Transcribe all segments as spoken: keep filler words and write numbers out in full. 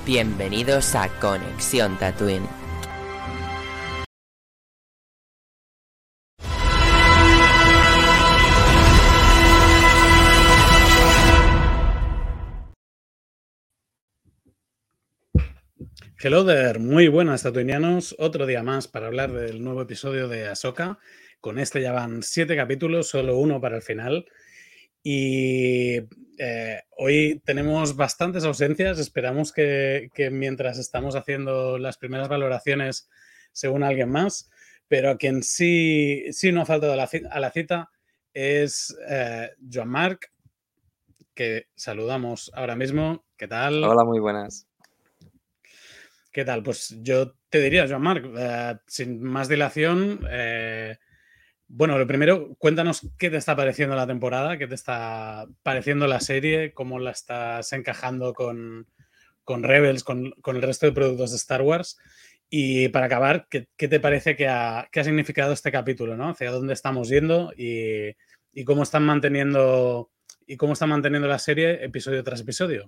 Bienvenidos a Conexión Tatooine. Hello there, muy buenas tatuinianos, otro día más para hablar del nuevo episodio de Ahsoka. Con este ya van siete capítulos, solo uno para el final. Y eh, hoy tenemos bastantes ausencias, esperamos que, que mientras estamos haciendo las primeras valoraciones se una alguien más, pero a quien sí, sí no ha faltado a la, a la cita es eh, Joan Marc, que saludamos ahora mismo. ¿Qué tal? Hola, muy buenas. ¿Qué tal? Pues yo te diría, Joan Marc, eh, sin más dilación, eh, bueno, lo primero, cuéntanos qué te está pareciendo la temporada, qué te está pareciendo la serie, cómo la estás encajando con, con Rebels, con, con el resto de productos de Star Wars. Y para acabar, ¿qué, qué te parece que ha, que ha significado este capítulo, ¿no? Hacia dónde estamos yendo y, y cómo están manteniendo y cómo están manteniendo la serie episodio tras episodio.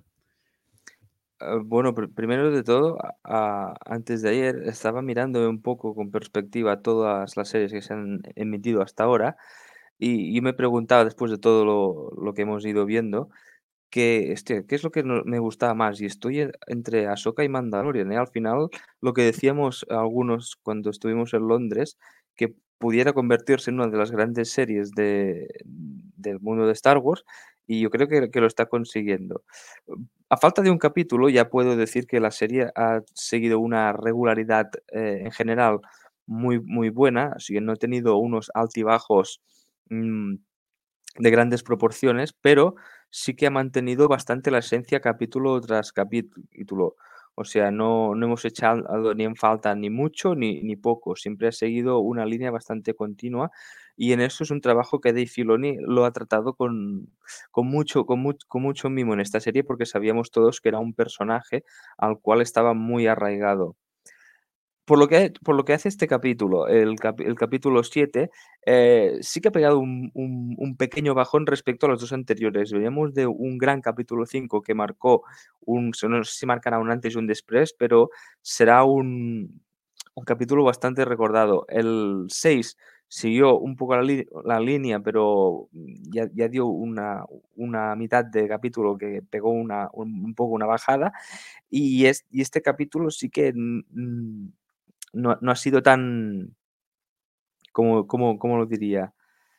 Uh, bueno, pr primero de todo, a antes de ayer estaba mirando un poco con perspectiva todas las series que se han emitido hasta ahora, y y me preguntaba, después de todo lo lo que hemos ido viendo, que, hostia, ¿qué es lo que no me gustaba más? Y estoy e entre Ahsoka y Mandalorian, ¿eh? Al final, lo que decíamos algunos cuando estuvimos en Londres, que pudiera convertirse en una de las grandes series de del mundo de Star Wars, y yo creo que que lo está consiguiendo. A falta de un capítulo, ya puedo decir que la serie ha seguido una regularidad, eh, en general muy muy buena, así que no he tenido unos altibajos, mm, de grandes proporciones, pero sí que ha mantenido bastante la esencia capítulo tras capítulo. O sea, no no hemos echado ni en falta ni mucho ni ni poco, siempre ha seguido una línea bastante continua, y en eso es un trabajo que Dave Filoni lo ha tratado con con mucho con much con mucho mimo en esta serie, porque sabíamos todos que era un personaje al cual estaba muy arraigado. Por lo que por lo que hace este capítulo, el capi el capítulo siete, eh, sí que ha pegado un un un pequeño bajón respecto a los dos anteriores. Veníamos de un gran capítulo cinco que marcó un no sé si marcará un antes y un después, pero será un un capítulo bastante recordado. El seis siguió un poco la li la línea, pero ya ya dio una una mitad de capítulo que pegó una un un poco una bajada, y es y este capítulo sí que, mm, no no ha sido tan ¿cómo cómo cómo lo diría?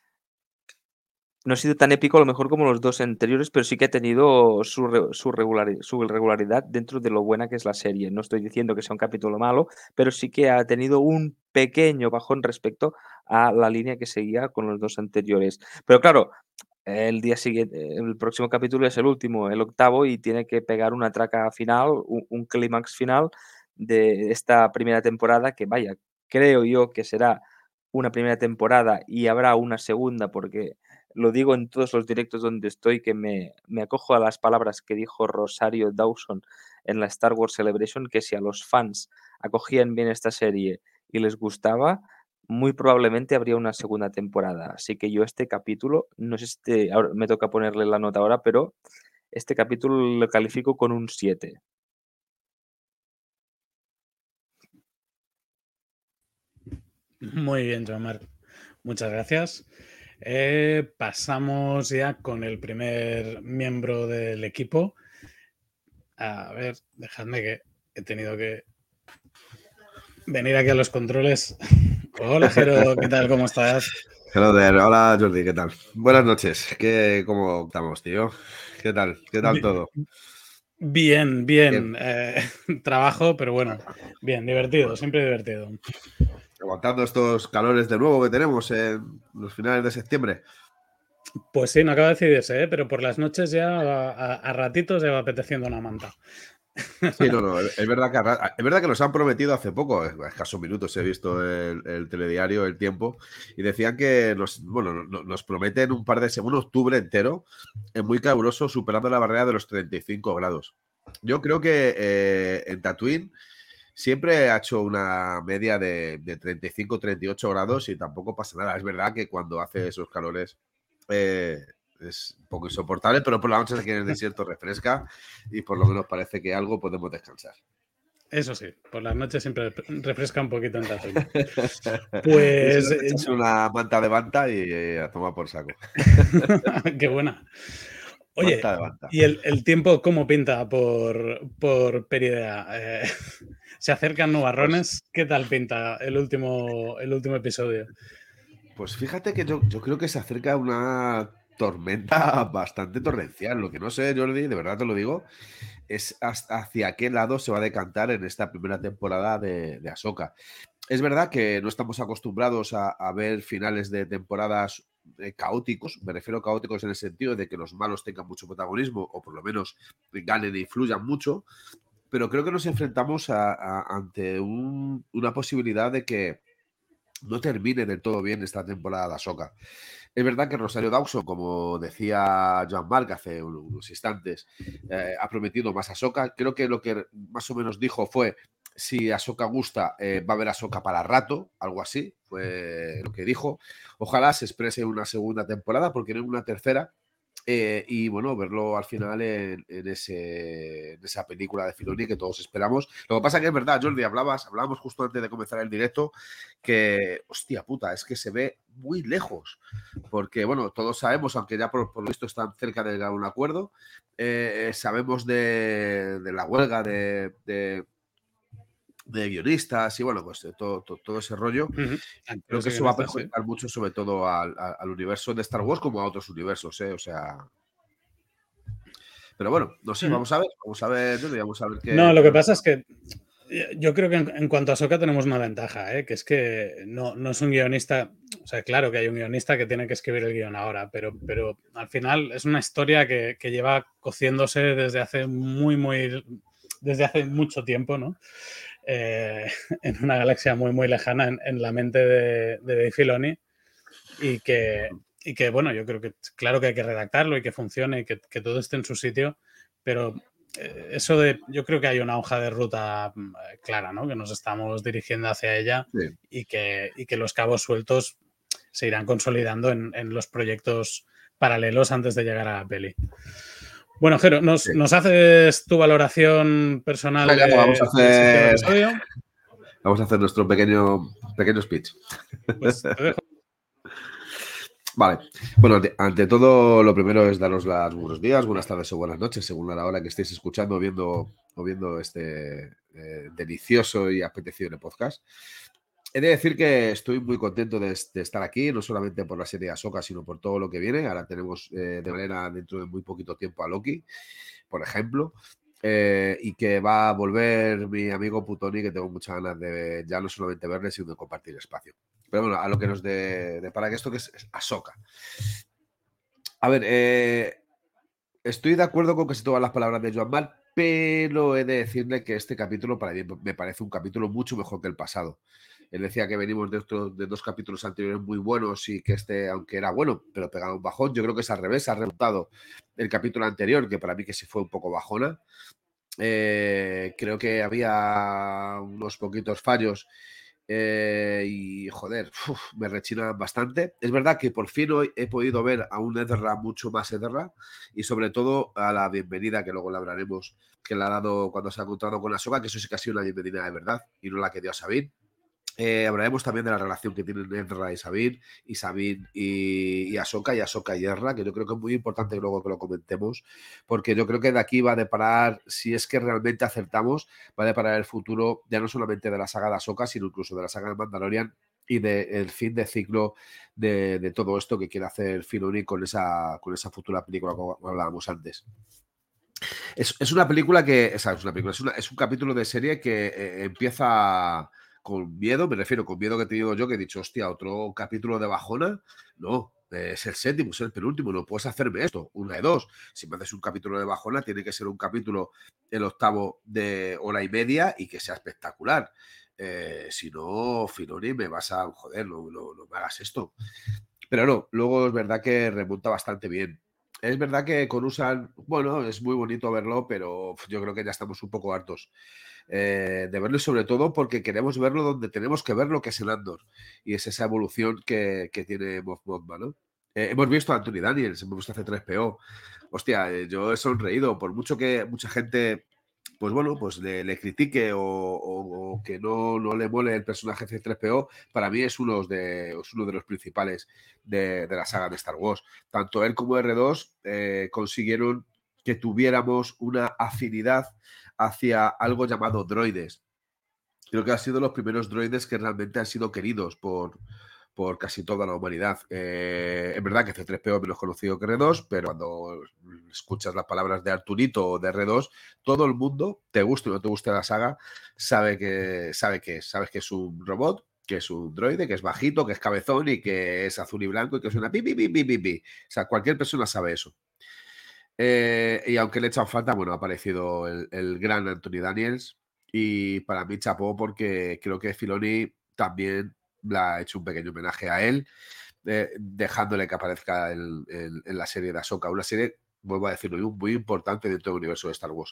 No ha sido tan épico, a lo mejor, como los dos anteriores, pero sí que ha tenido su re su regulari su regularidad dentro de lo buena que es la serie. No estoy diciendo que sea un capítulo malo, pero sí que ha tenido un pequeño bajón respecto a la línea que seguía con los dos anteriores. Pero claro, el día siguiente el próximo capítulo es el último, el octavo, y tiene que pegar una traca final, un un clímax final de esta primera temporada que, vaya, creo yo que será una primera temporada y habrá una segunda, porque lo digo en todos los directos donde estoy, que me me acojo a las palabras que dijo Rosario Dawson en la Star Wars Celebration, que si a los fans acogían bien esta serie y les gustaba, muy probablemente habría una segunda temporada. Así que yo este capítulo, no sé si te ahora me toca ponerle la nota ahora, pero este capítulo lo califico con un siete. Muy bien, Joan Marc. Muchas gracias. Eh, pasamos ya con el primer miembro del equipo. A ver, dejadme que he tenido que venir aquí a los controles. Hola, Jero, ¿qué tal? ¿Cómo estás? Hello there. Hola, Jordi, ¿qué tal? Buenas noches. ¿Qué, ¿Cómo estamos, tío? ¿Qué tal? ¿Qué tal todo? Bien, bien. Bien. Eh, trabajo, pero bueno, bien, divertido, Bueno, siempre divertido. aguantando estos calores de nuevo que tenemos en los finales de septiembre. Pues sí, no acaba de decidirse, ¿eh? Pero por las noches ya a, a, a ratitos se va apeteciendo una manta. Sí, no, no, es verdad que, es verdad que nos han prometido hace poco, escasos minutos he visto el, el telediario, El Tiempo, y decían que nos, bueno, nos prometen un par de semanas, un octubre entero, muy caluroso, superando la barrera de los treinta y cinco grados. Yo creo que eh, en Tatooine siempre ha hecho una media de, de treinta y cinco, treinta y ocho grados y tampoco pasa nada. Es verdad que cuando hace esos calores eh, es un poco insoportable, pero por la noche aquí en el desierto refresca y por lo menos parece que algo podemos descansar. Eso sí, por las noches siempre refresca un poquito en Tatooine. Pues... Es una manta de manta y eh, a tomar por saco. Qué buena. Oye, ¿y el, el tiempo cómo pinta por, por Peridea? Eh, ¿Se acercan nubarrones? ¿Qué tal pinta el último, el último episodio? Pues fíjate que yo, yo creo que se acerca una tormenta bastante torrencial. Lo que no sé, Jordi, de verdad te lo digo, es hacia qué lado se va a decantar en esta primera temporada de, de Ahsoka. Es verdad que no estamos acostumbrados a, a ver finales de temporadas eh, caóticos, me refiero a caóticos en el sentido de que los malos tengan mucho protagonismo o por lo menos ganen e influyan mucho, pero creo que nos enfrentamos a, a, ante un, una posibilidad de que no termine del todo bien esta temporada de Ahsoka. Es verdad que Rosario Dawson, como decía Joan Marc hace unos instantes, eh, ha prometido más Ahsoka. Creo que lo que más o menos dijo fue: si Ahsoka gusta, eh, va a haber Ahsoka para rato, algo así, fue lo que dijo. Ojalá se exprese en una segunda temporada, porque no en una tercera. Eh, y bueno, verlo al final en, en, ese, en esa película de Filoni que todos esperamos. Lo que pasa que es verdad, Jordi, hablabas, hablábamos justo antes de comenzar el directo que, hostia puta, es que se ve muy lejos. Porque, bueno, todos sabemos, aunque ya por, por lo visto están cerca de llegar a un acuerdo, eh, sabemos de, de la huelga de, de de guionistas y bueno, pues todo, todo, todo ese rollo. Uh-huh. Creo que eso va a perjudicar sí. mucho, sobre todo al, al universo de Star Wars como a otros universos, ¿eh? O sea... Pero bueno, no sé, uh-huh. vamos a ver, vamos a ver, vamos a ver qué... No, lo que pasa es que yo creo que en, en cuanto a Ahsoka tenemos una ventaja, ¿eh? Que es que no, no es un guionista, o sea, claro que hay un guionista que tiene que escribir el guión ahora, pero, pero al final es una historia que, que lleva cociéndose desde hace muy, muy, desde hace mucho tiempo, ¿no? Eh, en una galaxia muy, muy lejana en, en la mente de, de Dave Filoni y que, y que, bueno, yo creo que claro que hay que redactarlo y que funcione y que, que todo esté en su sitio, pero eh, eso de, yo creo que hay una hoja de ruta eh, clara, ¿no? Que nos estamos dirigiendo hacia ella sí. y, que, y que los cabos sueltos se irán consolidando en, en los proyectos paralelos antes de llegar a la peli. Bueno, Jero, ¿nos, sí. ¿nos haces tu valoración personal? Venga, de, vamos a hacer, episodio? Vamos a hacer nuestro pequeño, pequeño speech. Pues te dejo. Vale, bueno, ante, ante todo, lo primero es daros las buenos días, buenas tardes o buenas noches, según la hora que estéis escuchando o viendo, o viendo este eh, delicioso y apetecible podcast. He de decir que estoy muy contento de, de estar aquí, no solamente por la serie Ahsoka, sino por todo lo que viene. Ahora tenemos eh, de manera dentro de muy poquito tiempo a Loki, por ejemplo, eh, y que va a volver mi amigo Putoni, que tengo muchas ganas de ya no solamente verle, sino de compartir espacio. Pero bueno, a lo que nos de, de para que esto que es, es Ahsoka. A ver, eh, estoy de acuerdo con casi todas las palabras de Joan Marc, pero he de decirle que este capítulo para mí me parece un capítulo mucho mejor que el pasado. Él decía que venimos de, otro, de dos capítulos anteriores muy buenos y que este, aunque era bueno, pero pegaba un bajón. Yo creo que es al revés, ha remontado el capítulo anterior, que para mí que sí fue un poco bajona. Eh, creo que había unos poquitos fallos eh, y, joder, uf, me rechinan bastante. Es verdad que por fin hoy he podido ver a un Ezra mucho más Ezra y sobre todo a la bienvenida, que luego le hablaremos, que le ha dado cuando se ha encontrado con Ahsoka, que eso sí que ha sido una bienvenida de verdad y no la que dio a Sabine. Eh, hablaremos también de la relación que tienen Ezra y Sabine, y Sabine y, y Ahsoka, y Ahsoka y Ezra, que yo creo que es muy importante luego que lo comentemos, porque yo creo que de aquí va a deparar, si es que realmente acertamos, va a deparar el futuro ya no solamente de la saga de Ahsoka, sino incluso de la saga de Mandalorian y del de fin de ciclo de, de todo esto que quiere hacer Filoni con esa, con esa futura película como hablábamos antes. Es, es una película que, o sea, es una película, es, una, es un capítulo de serie que eh, empieza con miedo, me refiero con miedo que te digo yo, que he dicho, hostia, otro capítulo de bajona, no, es el séptimo, es el penúltimo, no puedes hacerme esto, una de dos, si me haces un capítulo de bajona, tiene que ser un capítulo el octavo de hora y media y que sea espectacular, eh, si no, Filoni, me vas a, joder, no, no, no me hagas esto, pero no, luego es verdad que remonta bastante bien. Es verdad que con Usan, bueno, es muy bonito verlo, pero yo creo que ya estamos un poco hartos eh, de verlo, y sobre todo porque queremos verlo donde tenemos que verlo, que es en Andor, y es esa evolución que, que tiene Moff Mothma, ¿no? Eh, hemos visto a Anthony Daniels, hemos visto a C tres P O. Hostia, eh, yo he sonreído, por mucho que mucha gente, pues bueno, pues le, le critique o, o, o que no, no le mole el personaje C tres P O, para mí es uno de, es uno de los principales de, de la saga de Star Wars. Tanto él como R dos eh, consiguieron que tuviéramos una afinidad hacia algo llamado droides. Creo que han sido los primeros droides que realmente han sido queridos por, por casi toda la humanidad. Eh, es verdad que C tres P O es menos conocido que R dos, pero cuando escuchas las palabras de Arturito o de R dos, todo el mundo, te guste o no te guste la saga, sabe que, sabe que, sabes que es un robot, que es un droide, que es bajito, que es cabezón y que es azul y blanco y que suena pi, pi, pi, pi, pi, pi. O sea, cualquier persona sabe eso. Eh, y aunque le echan falta, bueno, ha aparecido el, el gran Anthony Daniels y para mí chapó porque creo que Filoni también le ha hecho un pequeño homenaje a él, eh, dejándole que aparezca en, en, en la serie de Ahsoka, una serie, vuelvo a decirlo, muy, muy importante dentro del universo de Star Wars.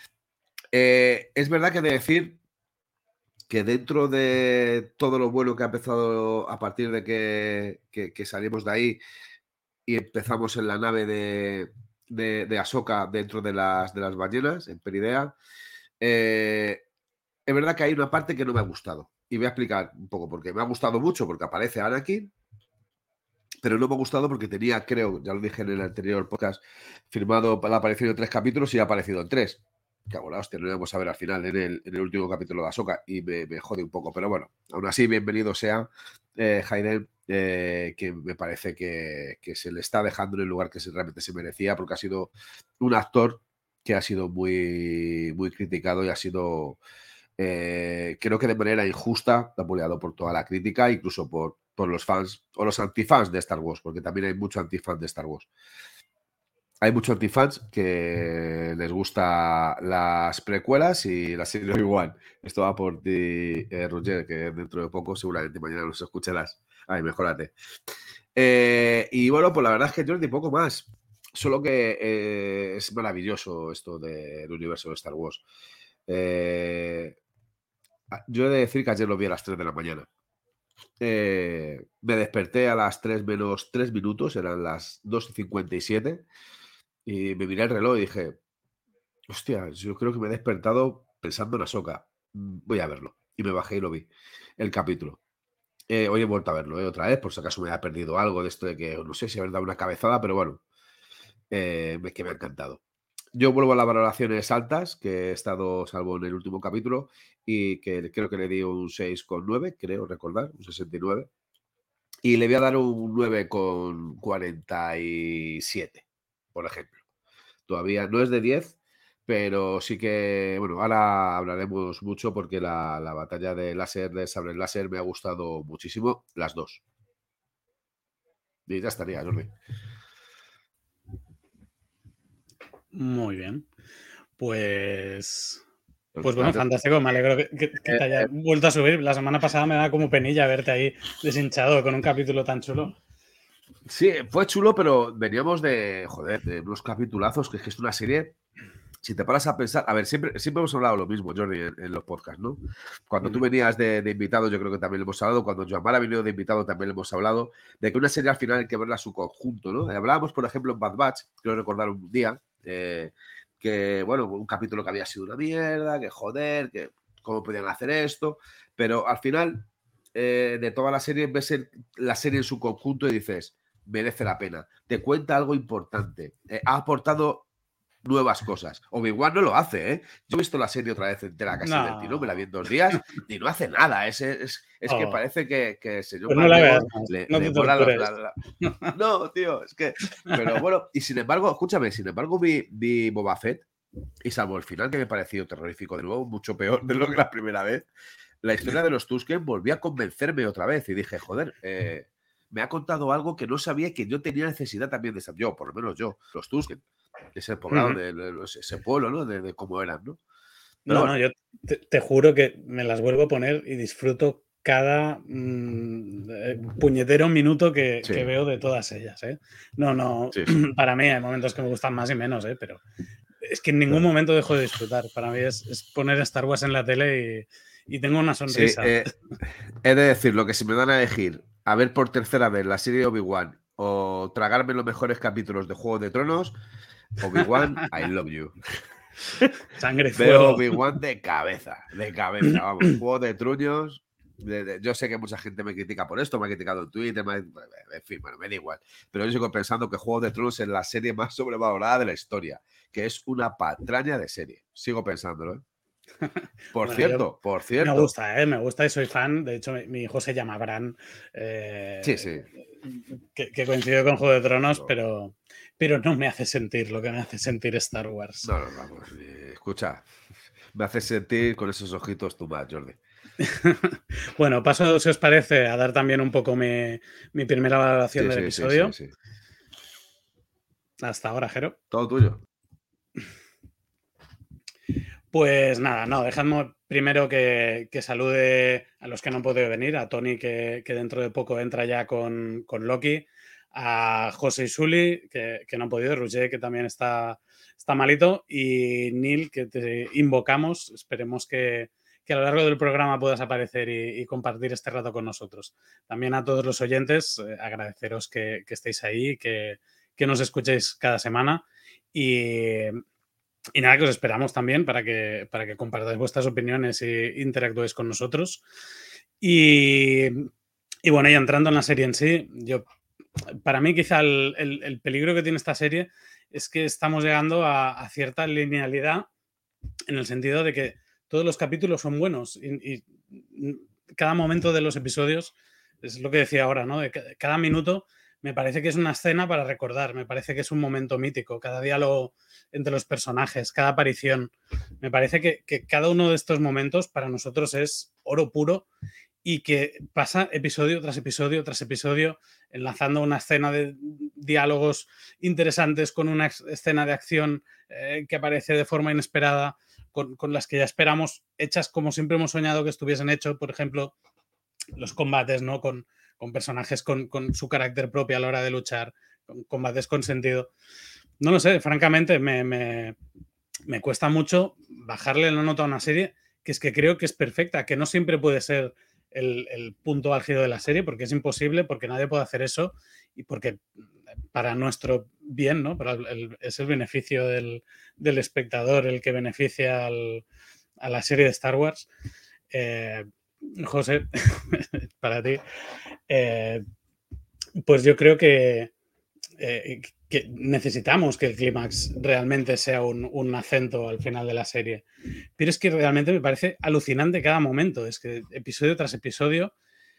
Eh, es verdad que he de decir que dentro de todo lo bueno que ha empezado a partir de que, que, que salimos de ahí y empezamos en la nave de, de, de Ahsoka dentro de las, de las ballenas, en Peridea, eh, es verdad que hay una parte que no me ha gustado. Y voy a explicar un poco por qué. Me ha gustado mucho porque aparece Anakin, pero no me ha gustado porque tenía, creo, ya lo dije en el anterior podcast, firmado para la aparición de tres capítulos y ha aparecido en tres. Que bueno, hostia, no lo íbamos a ver al final en el, en el último capítulo de Ahsoka y me, me jode un poco. Pero bueno, aún así, bienvenido sea eh, Hayden, eh, que me parece que, que se le está dejando en el lugar que se, realmente se merecía, porque ha sido un actor que ha sido muy, muy criticado y ha sido, eh, creo que de manera injusta, apoyado por toda la crítica, incluso por, por los fans o los antifans de Star Wars, porque también hay mucho antifan de Star Wars. Hay muchos antifans que les gusta las precuelas y la serie de Obi-Wan. Esto va por ti, eh, Roger, que dentro de poco seguramente mañana nos escucharás. Ay, mejórate. Eh, y bueno, pues la verdad es que Jordi, poco más. Solo que eh, es maravilloso esto del universo de Star Wars. Eh, yo he de decir que ayer lo vi a las tres de la mañana. Eh, me desperté a las tres menos tres minutos, eran las dos y cincuenta y siete. Y me miré el reloj y dije, hostia, yo creo que me he despertado pensando en Ahsoka. Voy a verlo. Y me bajé y lo vi, el capítulo. Eh, hoy he vuelto a verlo, ¿eh? Otra vez, por si acaso me haya perdido algo de esto de que, no sé si haber dado una cabezada, pero bueno, eh, que me ha encantado. Yo vuelvo a las valoraciones altas, que he estado salvo en el último capítulo, y que creo que le di un seis coma nueve, creo recordar, un sesenta y nueve. Y le voy a dar un nueve coma cuarenta y siete, por ejemplo. Todavía no es de diez, pero sí que, bueno, ahora hablaremos mucho porque la, la batalla de láser, de sable láser, me ha gustado muchísimo, las dos. Y ya estaría, Jordi. Muy bien. Pues... Pues bueno, fantástico, me alegro que, que, que te haya eh, vuelto a subir. La semana pasada me da como penilla verte ahí deshinchado con un capítulo tan chulo. Sí, fue chulo, pero veníamos de, joder, de unos capitulazos, que es que es una serie, si te paras a pensar, a ver, siempre, siempre hemos hablado lo mismo, Jordi, en, en los podcasts, ¿no? Cuando tú venías de, de invitado, yo creo que también lo hemos hablado, cuando Joan ha venido de invitado también lo hemos hablado, de que una serie al final hay que verla a su conjunto, ¿no? Hablábamos, por ejemplo, en Bad Batch, quiero recordar un día, eh, que, bueno, un capítulo que había sido una mierda, que joder, que cómo podían hacer esto, pero al final eh, de toda la serie ves el, la serie en su conjunto y dices, merece la pena, te cuenta algo importante, eh, ha aportado nuevas cosas. Obi-Wan no lo hace, ¿eh? Yo he visto la serie otra vez entera casi no. del tirón, me la vi en dos días y no hace nada, es, es, es oh. que parece que, que el señor pues no la veas, le, no le mola la, la, la... No, tío, es que... Pero bueno, y sin embargo, escúchame, sin embargo vi, vi Boba Fett y salvo el final que me pareció terrorífico de nuevo, mucho peor de lo que la primera vez, la historia de los Tusken volvió a convencerme otra vez y dije, joder, eh, me ha contado algo que no sabía que yo tenía necesidad también de saber, yo, por lo menos yo, los Tusken, ese poblado, uh-huh. de, de, de, ese pueblo, ¿no? De, de cómo eran, ¿no? Pero no, bueno. no, yo te, te juro que me las vuelvo a poner y disfruto cada mmm, puñetero minuto que, sí. que veo de todas ellas, ¿eh? No, no, sí, sí. Para mí hay momentos que me gustan más y menos, ¿eh? Pero es que en ningún claro. momento dejo de disfrutar. Para mí es, es poner Star Wars en la tele y, y tengo una sonrisa. Sí, eh, he de decir, lo que si me dan a elegir a ver por tercera vez la serie de Obi-Wan o como tragarme los mejores capítulos de Juego de Tronos. Obi-Wan, I love you. Sangre y Veo fuego. Obi-Wan de cabeza, de cabeza, vamos. Juego de Truños. De, de, yo sé que mucha gente me critica por esto, me ha criticado en Twitter, me, en fin, bueno, me da igual. Pero yo sigo pensando que Juego de Tronos es la serie más sobrevalorada de la historia, que es una patraña de serie. Sigo pensándolo, ¿eh? Por Bueno, cierto, yo- por cierto. Me gusta, ¿eh? Me gusta y soy fan. De hecho, mi, mi hijo se llama Bran. eh, Sí, sí. Que, que coincide con Juego de Tronos, No. pero, pero no me hace sentir lo que me hace sentir Star Wars. No, no, vamos. eh, Escucha, me hace sentir con esos ojitos tú más, Jordi. Bueno, paso, si os parece, a dar también un poco mi, mi primera valoración Sí, del sí, sí, episodio. sí, sí. Hasta ahora, Jero. Todo tuyo. Pues nada, no, dejadme primero que, que salude a los que no han podido venir, a Tony, que, que dentro de poco entra ya con, con Loki, a José y Sully, que, que no han podido, Roger, que también está, está malito, y Neil, que te invocamos. Esperemos que, que a lo largo del programa puedas aparecer y, y compartir este rato con nosotros. También a todos los oyentes, eh, agradeceros que, que estéis ahí, que, que nos escuchéis cada semana. Y, y nada, que os esperamos también para que, para que compartáis vuestras opiniones e interactuéis con nosotros. Y, y bueno, ya entrando en la serie en sí, yo, para mí quizá el, el, el peligro que tiene esta serie es que estamos llegando a, a cierta linealidad, en el sentido de que todos los capítulos son buenos y, y cada momento de los episodios, es lo que decía ahora, ¿no? De cada minuto me parece que es una escena para recordar, me parece que es un momento mítico, cada diálogo entre los personajes, cada aparición. Me parece que, que cada uno de estos momentos para nosotros es oro puro y que pasa episodio tras episodio tras episodio enlazando una escena de diálogos interesantes con una escena de acción eh, que aparece de forma inesperada, con, con las que ya esperamos, hechas como siempre hemos soñado que estuviesen hechos. Por ejemplo, los combates, ¿no? Con, con personajes con, con su carácter propio a la hora de luchar, con combates con sentido. No lo sé, francamente, me, me, me cuesta mucho bajarle la nota a una serie que es que creo que es perfecta, que no siempre puede ser el, el punto álgido de la serie, porque es imposible, porque nadie puede hacer eso y porque para nuestro bien, ¿no? Para el, el, es el beneficio del, del espectador el que beneficia al, a la serie de Star Wars. Eh, José, para ti, eh, pues yo creo que, eh, que necesitamos que el clímax realmente sea un, un acento al final de la serie. Pero es que realmente me parece alucinante cada momento. Es que episodio tras episodio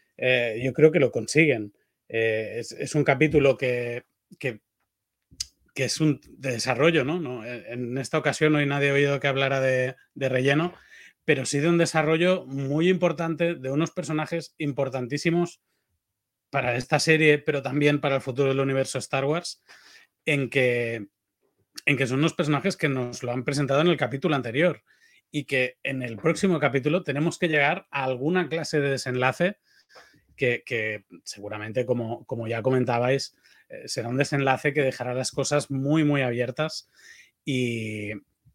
eh, yo creo que lo consiguen. Eh, es, es un capítulo que, que, que es un de desarrollo, ¿no? ¿no? En esta ocasión hoy nadie ha oído que hablara de, de relleno, pero sí de un desarrollo muy importante de unos personajes importantísimos para esta serie, pero también para el futuro del universo Star Wars, en que, en que son unos personajes que nos lo han presentado en el capítulo anterior y que en el próximo capítulo tenemos que llegar a alguna clase de desenlace que, que seguramente, como, como ya comentabais, eh, será un desenlace que dejará las cosas muy, muy abiertas y,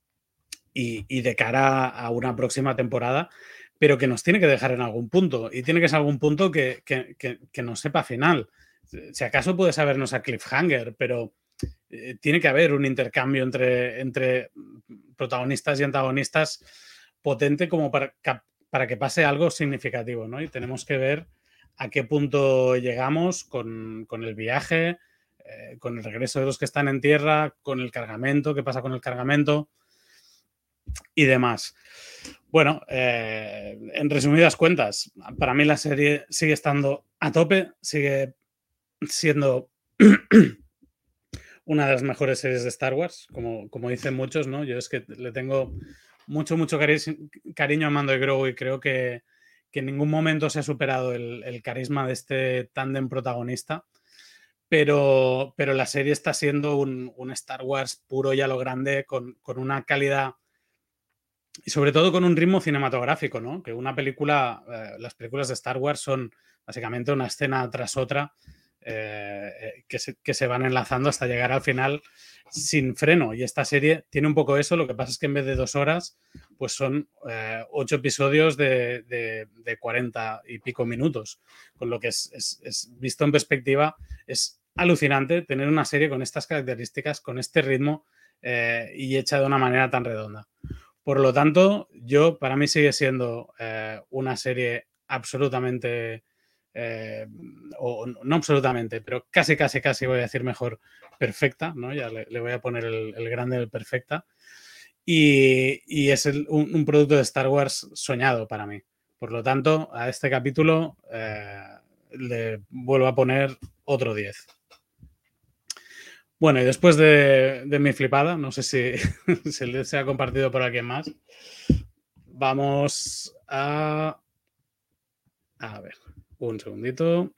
y, y de cara a una próxima temporada, pero que nos tiene que dejar en algún punto y tiene que ser algún punto que, que, que, que nos sepa final. Si acaso puede sabernos a cliffhanger, pero eh, tiene que haber un intercambio entre, entre protagonistas y antagonistas potente como para, para que pase algo significativo, ¿no? Y tenemos que ver a qué punto llegamos con, con el viaje, eh, con el regreso de los que están en tierra, con el cargamento, qué pasa con el cargamento y demás. Bueno, eh, en resumidas cuentas, para mí la serie sigue estando a tope, sigue siendo una de las mejores series de Star Wars, como, como dicen muchos, ¿no? Yo es que le tengo mucho, mucho cari- cariño a Mando y Grogu y creo que, que en ningún momento se ha superado el, el carisma de este tándem protagonista, pero, pero la serie está siendo un, un Star Wars puro y a lo grande, con, con una calidad y sobre todo con un ritmo cinematográfico, ¿no? Que una película, eh, las películas de Star Wars son básicamente una escena tras otra eh, que, se, que se van enlazando hasta llegar al final sin freno. Y esta serie tiene un poco eso, lo que pasa es que en vez de dos horas, pues son eh, ocho episodios de, de, de cuarenta y pico minutos, con lo que es, es, es visto en perspectiva es alucinante tener una serie con estas características, con este ritmo eh, y hecha de una manera tan redonda. Por lo tanto, yo, para mí sigue siendo eh, una serie absolutamente, eh, o no absolutamente, pero casi, casi, casi voy a decir mejor, perfecta, ¿no? Ya le, le voy a poner el, el grande del perfecta. Y, y es el, un, un producto de Star Wars soñado para mí. Por lo tanto, a este capítulo eh, le vuelvo a poner otro diez. Bueno, y después de, de mi flipada, no sé si, si el diez se ha compartido por alguien más, vamos a... A ver, un segundito.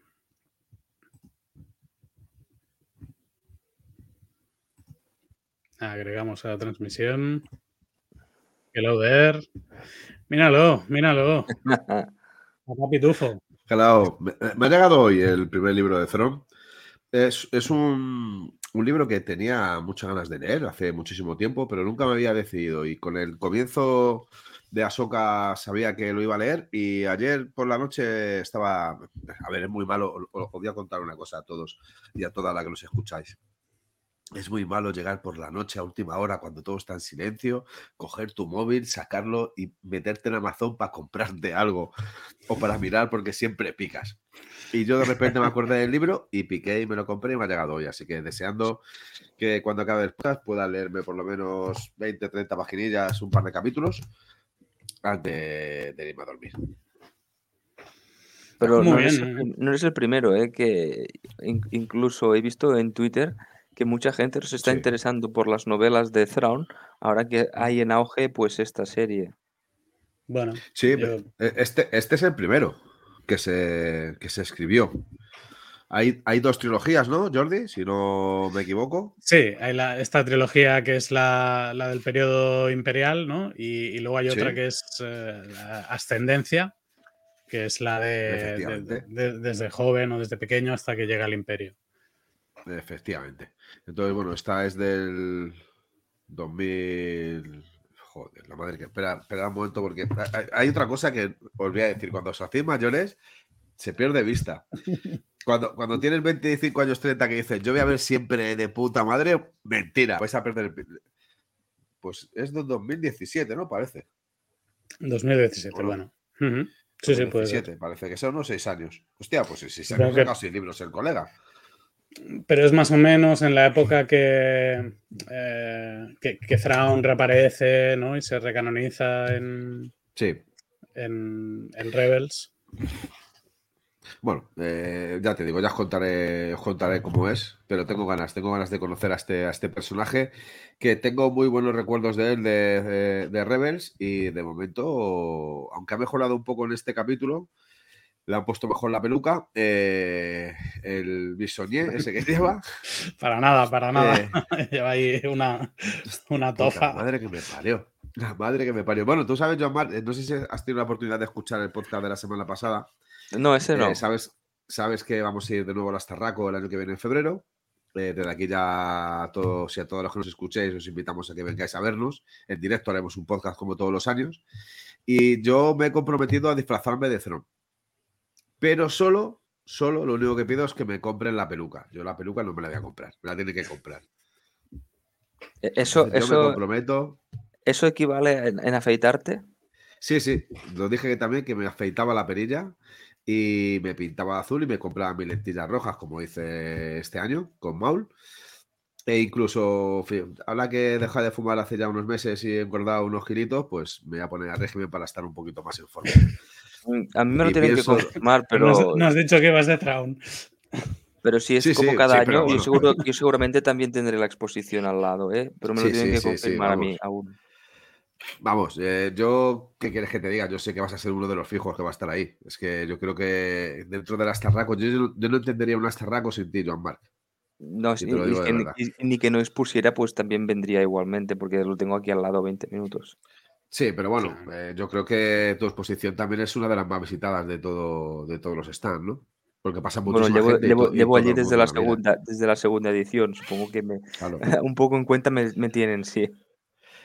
Agregamos a la transmisión. Hello there. Míralo, míralo. Papá Pitufo. Hello. Me, me ha llegado hoy el primer libro de Throne. Es, es un, un libro que tenía muchas ganas de leer hace muchísimo tiempo, pero nunca me había decidido. Y con el comienzo de Ahsoka sabía que lo iba a leer. Y ayer por la noche estaba... A ver, es muy malo. Os voy a contar una cosa a todos y a toda la que los escucháis. Es muy malo llegar por la noche a última hora cuando todo está en silencio, coger tu móvil, sacarlo y meterte en Amazon para comprarte algo o para mirar porque siempre picas. Y yo de repente me acordé del libro y piqué y me lo compré y me ha llegado hoy. Así que deseando que cuando acabe el podcast pueda leerme por lo menos veinte, treinta paginillas, un par de capítulos antes de irme a dormir. Pero Muy no bien. eres, el, no eres el primero, ¿eh? Que in, incluso he visto en Twitter que mucha gente se está Sí. interesando por las novelas de Thrawn, ahora que hay en auge pues esta serie. Bueno, Sí, yo... este, este es el primero que se, que se escribió. Hay, hay dos trilogías, ¿no, Jordi? Si no me equivoco. Sí, hay la, esta trilogía que es la, la del periodo imperial, ¿no? Y, y luego hay otra Sí. que es eh, la Ascendencia, que es la de, de, de desde joven o desde pequeño hasta que llega al imperio. Efectivamente. Entonces, bueno, esta es del dos mil... Joder, la madre que... Espera, espera un momento porque hay, hay otra cosa que os voy a decir. Cuando os hacéis mayores, se pierde vista. Cuando, cuando tienes veinticinco años, treinta, que dices, yo voy a ver siempre de puta madre, mentira, vais a perder el... Pues es de dos mil diecisiete, ¿no? Parece. dos mil diecisiete, no? Bueno. Uh-huh. Sí, sí, puede ser. Parece que son unos seis años. Hostia, pues seis Creo años que... ha sacado seis libros el colega. Pero es más o menos en la época que, eh, que, que Thrawn reaparece, ¿no? Y se recanoniza en, sí. en, en Rebels. Bueno, eh, ya te digo, ya os contaré, os contaré cómo es, pero tengo ganas, tengo ganas de conocer a este, a este personaje, que tengo muy buenos recuerdos de él, de, de, de Rebels, y de momento, aunque ha mejorado un poco en este capítulo, le han puesto mejor la peluca, eh, el bisonier ese que lleva. Para nada, para nada. Eh, lleva ahí una, una tofa. La madre que me parió. La madre que me parió. Bueno, tú sabes, Joan Mar, no sé si has tenido la oportunidad de escuchar el podcast de la semana pasada. No, ese no. Eh, sabes, sabes que vamos a ir de nuevo a las Tarraco el año que viene en febrero. Eh, desde aquí ya a todos y a todos los que nos escuchéis os invitamos a que vengáis a vernos. En directo haremos un podcast como todos los años. Y yo me he comprometido a disfrazarme de Thrawn. Pero solo, solo lo único que pido es que me compren la peluca. Yo la peluca no me la voy a comprar, me la tienen que comprar. Eso, Entonces, yo eso, me comprometo. ¿Eso equivale en, en afeitarte? Sí, sí. Lo dije que también que me afeitaba la perilla y me pintaba azul y me compraba mis lentillas rojas, como hice este año con Maul. E incluso, ahora que he dejado de fumar hace ya unos meses y he engordado unos kilitos, pues me voy a poner a régimen para estar un poquito más en forma. A mí me lo Y tienen pienso- que confirmar, pero... No has, no has dicho que vas de Thrawn. Pero si es Sí, como sí, cada sí, año, pero yo, bueno. seguro, yo seguramente también tendré la exposición al lado, ¿eh? Pero me lo Sí, tienen sí, que sí, confirmar sí, a mí vamos. aún. Vamos, eh, yo, ¿qué quieres que te diga? Yo sé que vas a ser uno de los fijos que va a estar ahí. Es que yo creo que dentro de las Tarracos, yo, yo no entendería unas Tarracos sin ti, Joan Marc. No, Y y, te lo y digo de que, ni- verdad. y- ni que no expusiera, pues también vendría igualmente, porque lo tengo aquí al lado veinte minutos. Sí, pero bueno, Claro. eh, yo creo que tu exposición también es una de las más visitadas de todo, de todos los stands, ¿no? Porque pasa Bueno, muchísima llevo, gente y, llevo, to- y llevo todo allí el desde mundo la la mira. segunda, desde la segunda edición. Supongo que me, Claro. un poco en cuenta me, me tienen, sí.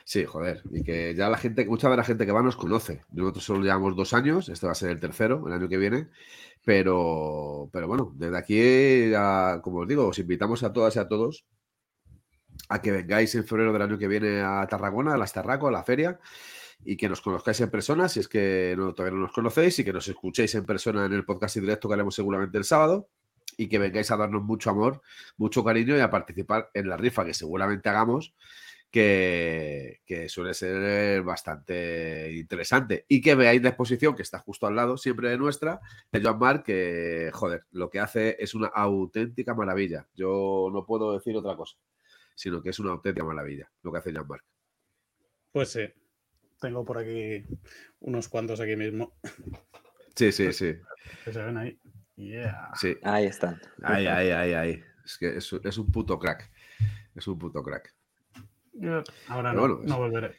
Sí, joder. Y que ya la gente, mucha de la gente que va nos conoce. Nosotros solo llevamos dos años, este va a ser el tercero, el año que viene. Pero, pero bueno, desde aquí, ya, como os digo, os invitamos a todas y a todos a que vengáis en febrero del año que viene a Tarragona, a las Tarraco, a la feria, y que nos conozcáis en persona, si es que no, todavía no nos conocéis, y que nos escuchéis en persona en el podcast en directo que haremos seguramente el sábado, y que vengáis a darnos mucho amor, mucho cariño y a participar en la rifa que seguramente hagamos, que, que suele ser bastante interesante. Y que veáis la exposición que está justo al lado, siempre de nuestra, de Joan Marc, que, joder, lo que hace es una auténtica maravilla. Yo no puedo decir otra cosa, sino que es una auténtica maravilla lo que hace Joan Marc. Pues sí, tengo por aquí unos cuantos aquí mismo. Sí, sí, sí. Que se ven ahí. Yeah. Sí. Ahí están. Ahí, ahí, ahí, ahí. Es que es, es un puto crack. Es un puto crack. Ahora Pero no, bueno, es- no volveré.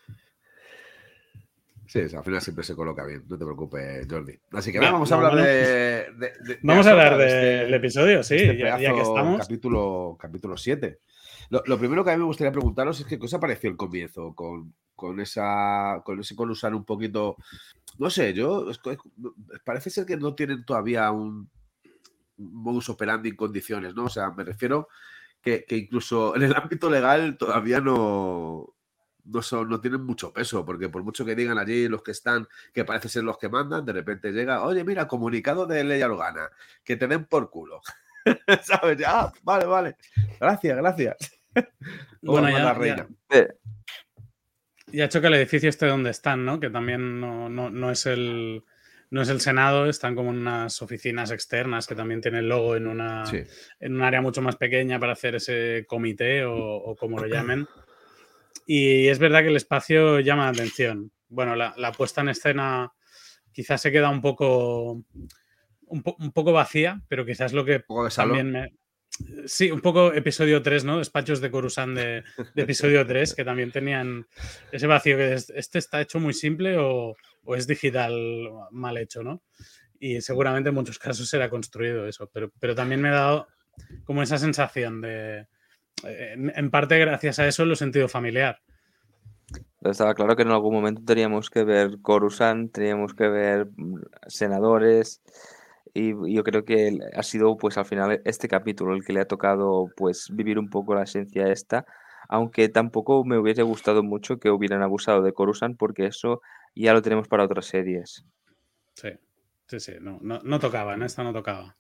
Sí, al final siempre se coloca bien. No te preocupes, Jordi. Así que No, nada, vamos a no, hablar bueno. de, de- de- de Vamos a Ahsoka, hablar de del este- episodio, sí, este ya, ya que pedazo estamos. Capítulo, capítulo siete. Lo, lo primero que a mí me gustaría preguntaros es que qué os ha parecido el comienzo con, con esa con ese con usar un poquito, no sé, yo es- es- parece ser que no tienen todavía un modus operandi en condiciones, ¿no? O sea, me refiero que, que incluso en el ámbito legal todavía no, no, son, no tienen mucho peso, porque por mucho que digan allí los que están, que parece ser los que mandan, de repente llega, oye, mira, comunicado de Leia Organa, que te den por culo. ¿Sabes? Ya, ah, vale, vale. Gracias, gracias. Bueno, Toma, ya, la reina. Eh, Ya choca el edificio este donde están, ¿no? Que también no, no, no es el no es el Senado, están como en unas oficinas externas que también tienen el logo en una Sí. en un área mucho más pequeña para hacer ese comité o, o como lo llamen. Y es verdad que el espacio llama la atención. Bueno, la, la puesta en escena quizás se queda un poco un, po- un poco vacía, pero quizás lo que Un poco de salón. también me, sí, un poco episodio tres, ¿no? Despachos de Coruscant de, de episodio tres, que también tenían ese vacío que es, este está hecho muy simple o, o es digital mal hecho, ¿no? Y seguramente en muchos casos será construido eso, pero, pero también me ha dado como esa sensación de, en, en parte gracias a eso lo he sentido familiar. Estaba claro que en algún momento teníamos que ver Coruscant, teníamos que ver mm, senadores, y y yo creo que el- ha sido pues al final este capítulo el que le ha tocado pues vivir un poco la esencia esta, aunque tampoco me hubiese gustado mucho que hubieran abusado de Coruscant porque eso ya lo tenemos para otras series. Sí, sí, sí, no, no, no tocaba, en esta no tocaba.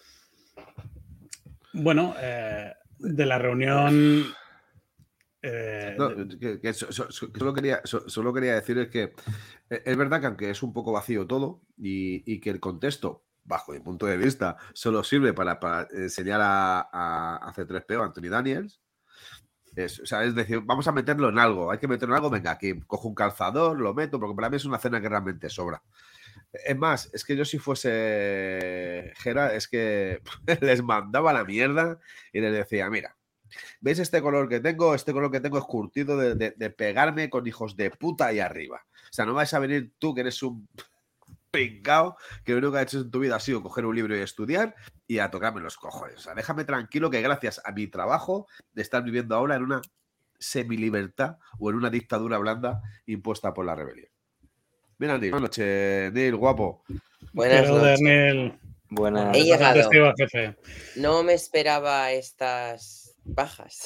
Bueno, eh, de la reunión... eh, No, de- que, que so- so- so- solo, quería, so- solo quería decir es que eh, es verdad que aunque es un poco vacío todo y, y que el contexto, bajo mi punto de vista, solo sirve para, para enseñar a, a, a C tres P O, a Anthony Daniels. Es, o sea, es decir, vamos a meterlo en algo, hay que meterlo en algo, venga, aquí cojo un calzador, lo meto, porque para mí es una cena que realmente sobra. Es más, es que yo si fuese Gera, es que les mandaba la mierda y les decía, mira, ¿veis este color que tengo? Este color que tengo es curtido de, de, de pegarme con hijos de puta ahí arriba. O sea, no vais a venir tú, que eres un pringao, que lo único que has hecho en tu vida ha sido coger un libro y estudiar y a tocarme los cojones. O sea, déjame tranquilo que gracias a mi trabajo de estar viviendo ahora en una semilibertad o en una dictadura blanda impuesta por la rebelión. Mira, Neil. Buenas noches, Neil, guapo. Buenas Hello, noches. Daniel. Buenas. He Bueno, llegado. testigo a jefe. No me esperaba estas bajas.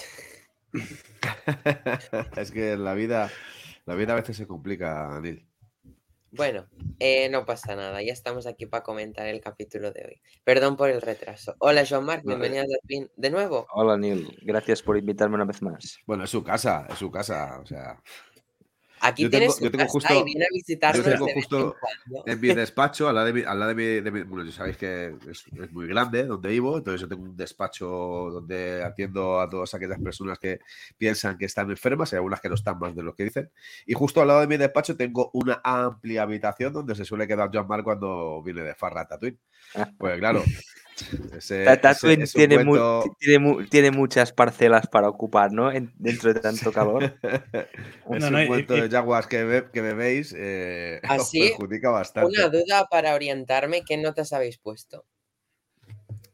Es que la vida, la vida a veces se complica, Neil. Bueno, eh, no pasa nada. Ya estamos aquí para comentar el capítulo de hoy. Perdón por el retraso. Hola, Jean-Marc. No, eh. Bienvenido a Fin de nuevo. Hola Neil, gracias por invitarme una vez más. Bueno, es su casa, es su casa, o sea. Aquí Yo tengo- tienes su yo tengo casa justo- y viene a visitarnos yo tengo de vez justo en cuando. En mi despacho, al lado de mi, al lado de mi, de mi- bueno, ya sabéis que es, es muy grande donde vivo, entonces yo tengo un despacho donde atiendo a todas aquellas personas que piensan que están enfermas, y algunas que no están más de lo que dicen. Y justo al lado de mi despacho tengo una amplia habitación donde se suele quedar Joan Marc cuando viene de farra a Tatooine. Pues claro, ese, Ta- ese- Tatooine es un tiene, mu- cuento- ti- tiene, mu- tiene muchas parcelas para ocupar, ¿no? En- dentro de tanto calor. es No, un no, y- cuento y- de Jaguars que, be- que bebéis, eh, os Así, perjudica bastante. Una duda para orientarme. ¿Qué notas habéis puesto?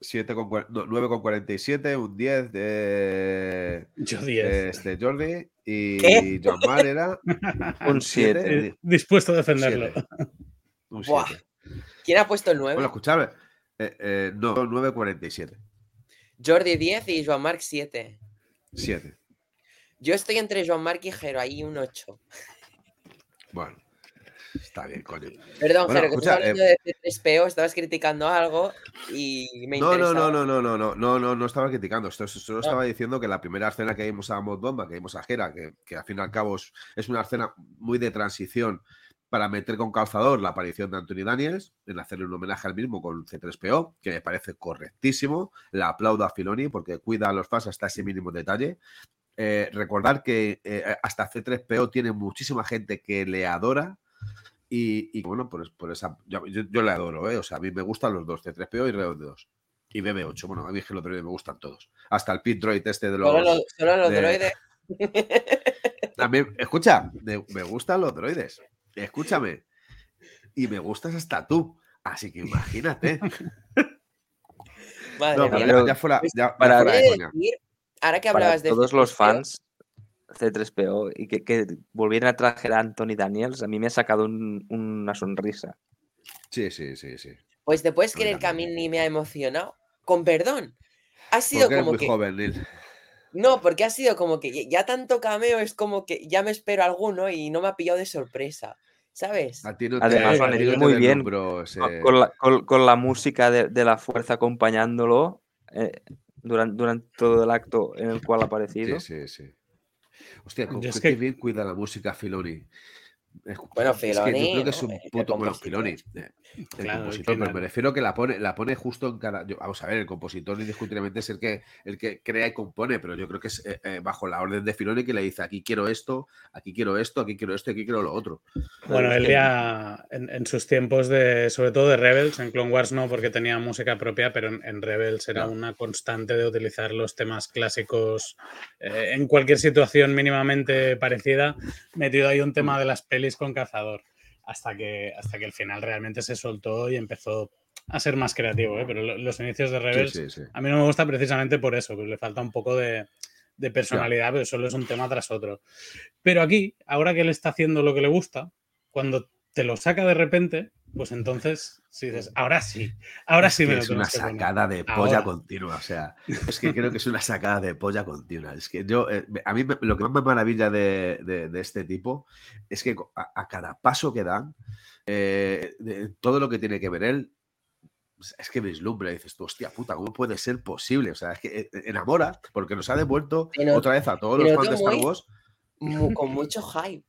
siete con, no, nueve con cuarenta y siete, un diez de, Yo diez. de este Jordi y ¿Qué? Jean-Marc era Un siete. Eh, Dispuesto a defenderlo. Un Buah. siete. ¿Quién ha puesto el Bueno, nueve? escuchadme. Eh, eh, no, nueve cuarenta y siete. Jordi diez y Joan Marc siete. siete. Yo estoy entre Joan Marc y Jero, ahí un ocho. Bueno, está bien, coño. Perdón, Bueno, Jero, que escucha, estás hablando eh, de C tres P O, estabas criticando algo y me No, no, interesaba. no, no, no, no, no, no, no, no estaba criticando. Esto solo Ah. estaba diciendo que la primera escena que vimos a Mod Bomba, que vimos a Hera, que, que al fin y al cabo es, es una escena muy de transición para meter con calzador la aparición de Anthony Daniels, en hacerle un homenaje al mismo con C tres P O, que me parece correctísimo. La aplaudo a Filoni porque cuida a los fans hasta ese mínimo detalle. Eh, recordar que eh, hasta C tres P O tiene muchísima gente que le adora. Y, y bueno, por, por esa. Yo, yo, yo le adoro, ¿eh? O sea, a mí me gustan los dos, C tres P O y R dos. Y B B ocho. Bueno, a mí es que los droides me gustan todos. Hasta el Pit Droid este de los. Solo los, solo los de... droides. También, escucha, me, me gustan los droides. Escúchame. Y me gustas hasta tú. Así que imagínate. Madre No, mía. pero ya, ya fuera, Pues, ya, ya para fuera He de de coña. decir, ahora que Para hablabas de todos C tres P O, los fans C tres P O y que, que volvieran a traer a Anthony Daniels, a mí me ha sacado un- una sonrisa. Sí, sí, sí, sí. pues te puedes A mí creer que a también. mí ni me ha emocionado. Con perdón. Ha sido Porque eres como muy que. joven, Neil. No, porque ha sido como que ya tanto cameo es como que ya me espero alguno y no me ha pillado de sorpresa. ¿Sabes? A ti no te, Además lo a han ti hecho no te muy bien deslumbró ese... con, con la, con- con la música de, de la fuerza acompañándolo eh, durante, durante todo el acto en el cual ha aparecido. Sí, sí, sí. Hostia, Yo es qué que- bien cuida la música Filoni. Es, Bueno, es que Filoni, yo creo que ¿no? es un El puto. Bueno, compositor. Filoni, eh, el Claro, al compositor, pero final. me refiero que la pone, la pone justo en cada. Yo- vamos a ver, el compositor indiscutiblemente es el que, el que crea y compone, pero yo creo que es eh, eh, bajo la orden de Filoni que le dice: aquí quiero esto, aquí quiero esto, aquí quiero esto, aquí quiero lo otro. Bueno, es él que- ya en, en sus tiempos de, sobre todo de Rebels, en Clone Wars no porque tenía música propia, pero en, en Rebels era Ya. una constante de utilizar los temas clásicos eh, en cualquier situación mínimamente parecida, metido ahí un tema de las pelis con cazador, hasta que, hasta que el final realmente se soltó y empezó a ser más creativo, ¿eh? Pero lo- los inicios de Sí, Rebels sí, sí. a mí no me gusta precisamente por eso, que le falta un poco de, de personalidad, pero solo es un tema tras otro. Pero aquí, ahora que él está haciendo lo que le gusta, cuando te lo saca de repente, pues entonces sí dices, ahora sí, ahora Es sí me que lo es una tienes que poner. sacada de polla Ahora. continua. O sea, es que creo que es una sacada de polla continua. Es que yo, eh, a mí me- lo que más me maravilla de, de- de este tipo es que a, a cada paso que dan, eh, de todo lo que tiene que ver él, es que vislumbra y dices tú, hostia puta, ¿cómo puede ser posible? O sea, es que eh, enamora porque nos ha devuelto Te not- otra vez a todos te los noto fans de Star muy- Wars. Mu- con mucho hype.